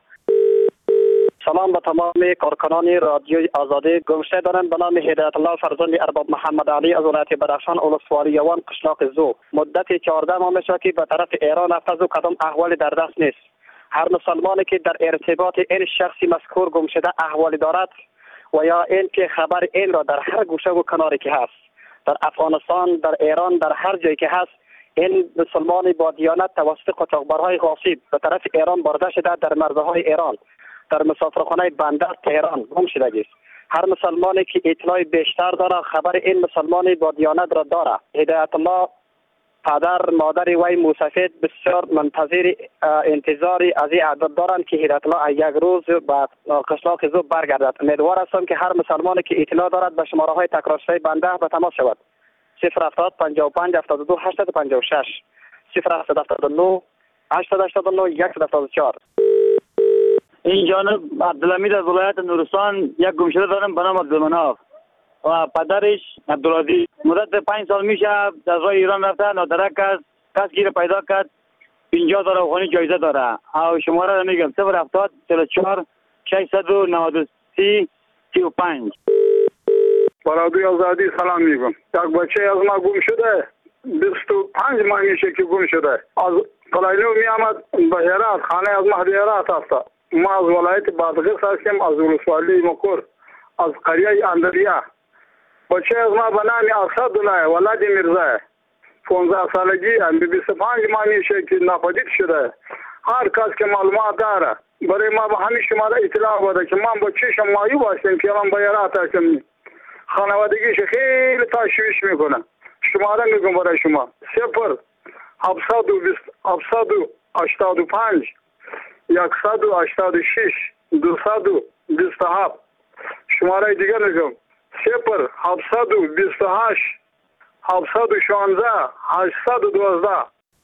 سلام به تمام کارکنان رادیوی آزادی. گمشده دارم به نام هدایت الله فرزند ارباب محمد علی از ولایت بدخشان ولسوالی یوان قشلاق زو. مدت چهارده ماه میشه که به طرف ایران رفته و کدام احوالی در دست نیست. هر مسلمانی که در ارتباط این شخصی مذکور گمشده احوالی دارد و یا این که خبر این را در هر گوشه و کناری که هست در افغانستان، در ایران، در هر جایی که هست این مسلمان با دیانت توسط قاچاقبرهای غاصب به طرف ایران برده شده در مرزهای ایران در مسافرخانه بندر تهران گم شده است. هر مسلمانی که اطلاع بیشتر داره خبر این مسلمانی با دیانت را داره. هدایت الله پدر مادر وی موسفید بسیار منتظر انتظاری از این عدد دارند که هدایت الله یک روز به قشلاق زو برگردد. امیدوار هستم که هر مسلمانی که اطلاع دارد به شماره های تکرار شده بنده به تماس شود. صفر هفتاد پنجاه و پنج هفتاد و دو هشتصد و پنجاه و شش صفر هفتاد هفتاد و نه هشتصد و هشتاد و نه صد و هفتاد و چهار. این جانب عبدالحمید از ولایت نورستان یک گمشده دارم به نام عبدالمناف و پدرش عبدالعزیز. مدت پنج سال میشه از راه ایران رفته، نادرک است، کس گیر پیدا کرد، پنجاه هزار افغانی جایزه داره. او شماره را میگم صفر هفتاد چهل و چهار ششصد و نود و سه سی و پنج. برادوی آزادی سلام میگم. یک بچه از ما گم شده، بیست و پنج ماه میشه که گم شده. از قلعه‌نو می آمد به هرات، خانه از مهدی هرات است. ما از ولایت بادغیس هستیم، از ولسوالی مکور، از قریه اندریا. بچه از ما به نام اسدالله ولد میرزا، پانزده سالگی هم، بیست و پنج ماه میشه که ناپدید شده. هر کس که معلومات داره برای ما به همین شماره اطلاع بده که ما با چشم مایوب هستیم که من به هرات هستیم. خانوادگیش خیلی تشویش میکنه. شماره میگم برای شما صفر هفتصد و بیست هفتصد و هشتاد و پنج صد و هشتاد و شش دویست و بیست و هفت. شماره دیگه میگم صفر هفتصد و بیست و هشت هفتصد و شانزده هشتصد و دوازده.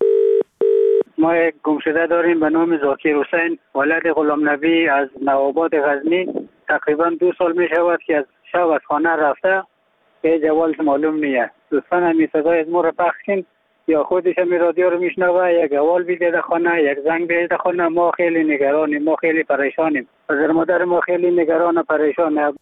ما یک گمشده داریم به نام ذاکر حسین ولد غلام نبی از نوآباد غزنی. تقریبا دو سال می شود که از شب از خانه رفته، به جوالش معلوم نیه. دوستان همی صدای از ما را پخش کن یا خودش همی رادیو رو میشنوه، یک اول بیده در خانه، یک زنگ بیده در خانه. ما خیلی نگرانیم، ما خیلی پریشانیم. پدر مادر ما خیلی نگران و پریشانه.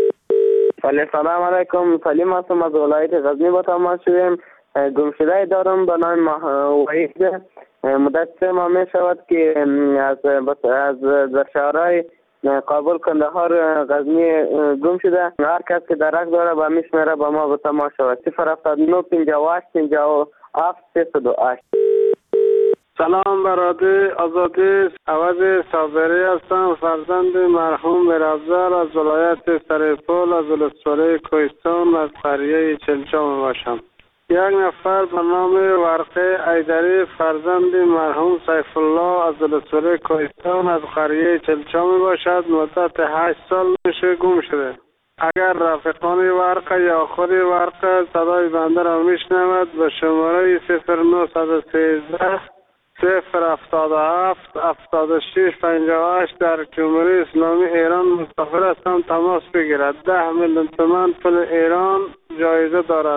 سلام علیکم، سلیم هستم از ولایت غزنی با تماس شدیم. گمشده دارم به نام وحید. مدت سه ماه می شود که از از در شهرهای کابل، کندهار، غزنی گم شده. هر کس که درک داره به میشمره به ما به تماس شود. صفر هفتاد و نه پنجاه و هشت پنجاه و هفت سیصد و هشت. سلام برادر آزادی، عوض صابری هستم، فرزند مرحوم میرافزار از ولایت سرپل از ولسوالی کوهستان از قریه چلچام باشم. یک نفر به نام ورقه ایدری فرزند مرحوم سیف الله از ولسوالی کوهستان از قریه چلچام باشد. مدت هشت سال میشه گم شده. اگر رفیقان ورقه یا خود ورقه صدای بنده را میشنود به شماره صفر نه سیزده صفر هفتاد و هفت هفتاد و شش پنجاه و هشت در جمهوری اسلامی ایران مسافر هستم تماس بگیرد. ده میلیون تومان پول ایران جایزه دارد.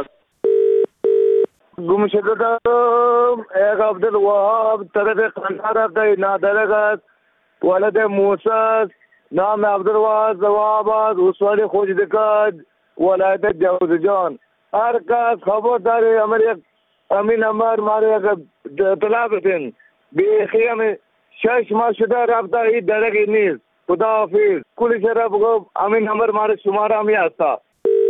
گم شده دارم یک عبدالوهاب طرف قندهار رفته، نادرک است، ولد موسی است، نام عبدالوهاب زواب است، وسوالی خوجدکات ولایت جوزجان. هر کس خبر داری امر یک امین امر ماره یک اطلاع بدین. بیخی همی شش ماه شده رفته، این درکی نیست. خدا حافظ. کلی شرف بگو امین امر ماره شماره همی هستا.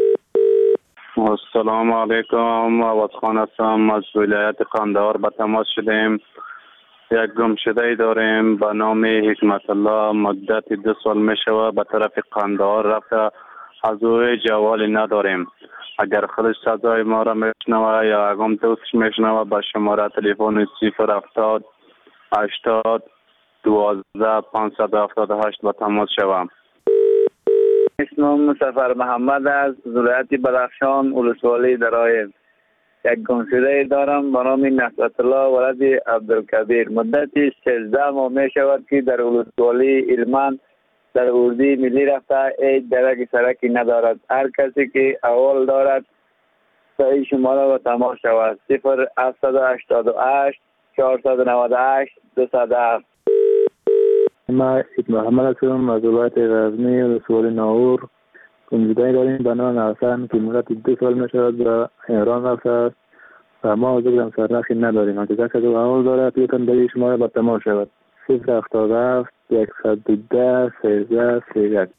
السلام علیکم، عوض خان هستم از ولایت قندهار به تماس شدیم. یک گمشده داریم به نام حکمت الله، مدت دو سال می شود به طرف قندهار رفته، از او جوالی نداریم. اگر خودش صدای ما را میشنوه یا اگم دوستش میشنوه به شماره تلفن صفر هفتاد هشتاد دوازده پانصد و هفتاد و هشت به تماس شوم. اسمم سفر محمد از ولایت بدخشان ولسوالی درایب. یک گمشده دارم به نام نصرت الله ولد عبدالکبیر. مدتی سیزده ماه می شود که در ولسوالی علمان در اردی ملی رفته، هیچ درک سرکی ندارد. هر کسی که اول دارد سعی شماره و تماس شود. صفر هفتصد و هشتاد و هشت چهارصد و نود و هشت دویست و هفت. ما محمد هستم از ولایت غزنی ولسوالی ناور. گمشده داریم به نام حسن که مدت دو سال می شود به ایران رفته است و ما حضور سرنخی نداریم. اگر کسی اول دارد یکم در شماره به تماس شود. صفر هفتاد و هفت صد و ده سیزده سیزده.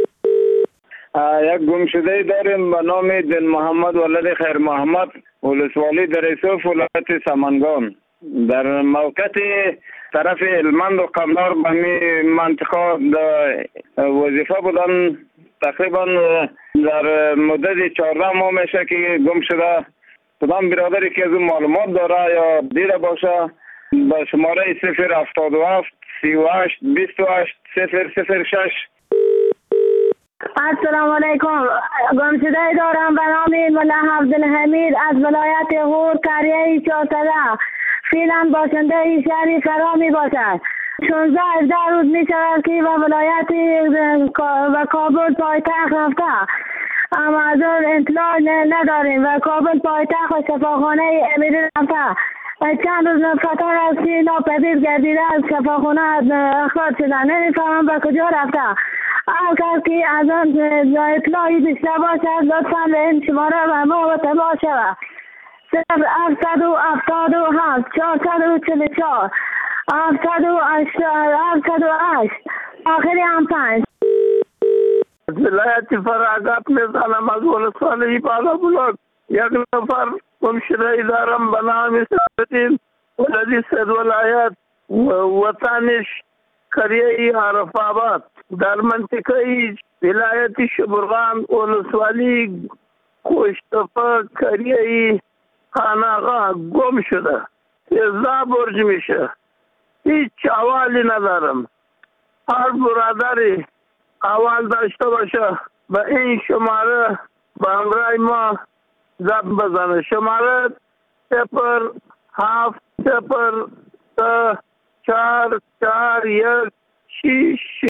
یک گمشده داریم به نام دل محمد ولد خیر محمد ولسوالی در ایسوف ولایت سمنگان. در موقعیت طرف علمند و قندهار به می منطقه وظیفه بودن. تقریبا در مدت چهارده ماه میشه که گم شده. کدام برادری که از اون معلومات داره یا دیده باشه به شماره صفر هفتاد و هفت سی و هشت بیست و هشت صفر صفر شش. السلام علیکم. گمشده دارم به نام ملا عبدالحمید از ولایت غور قریه چهارصده. فعلا باشنده این شهری فرا می باشد. شانزده هفده روز می شود که و ولایت و کابل پایتخت رفته، اما از اون اطلاع نداریم و کابل پایتخت و شفاخانه امیری رفته. چند روز فتر از که ناپدید گردیده از شفاخانه اخراج شده، نمیفهمم به کجا رفته. هر کس که از آن اطلاعی بیشتر باشد لطفا به این شماره و ما و تماس شود. صفر هفتصد و هفتاد و هفت چهارصد و چهل و چهار هفتصد و هشت آخری هم پنج. از ولایت فراغت میزنم از ولسوالی بالا بلوک. یک نفر گمشده دارم به نام سعدالدین ولدی سید ولایت، وطنش قریه عرف آباد در منطقه ولایت شبرغان ولسوالی کوشتفه قریه خاناقه گم شده. سیزده برج میشه. هیچ احوالی ندارم. هر برادری احوال داشته باشه به این شماره به همراه ما زب بزنه. شماره صفر هفت صفر سه چهار چهار یک شیش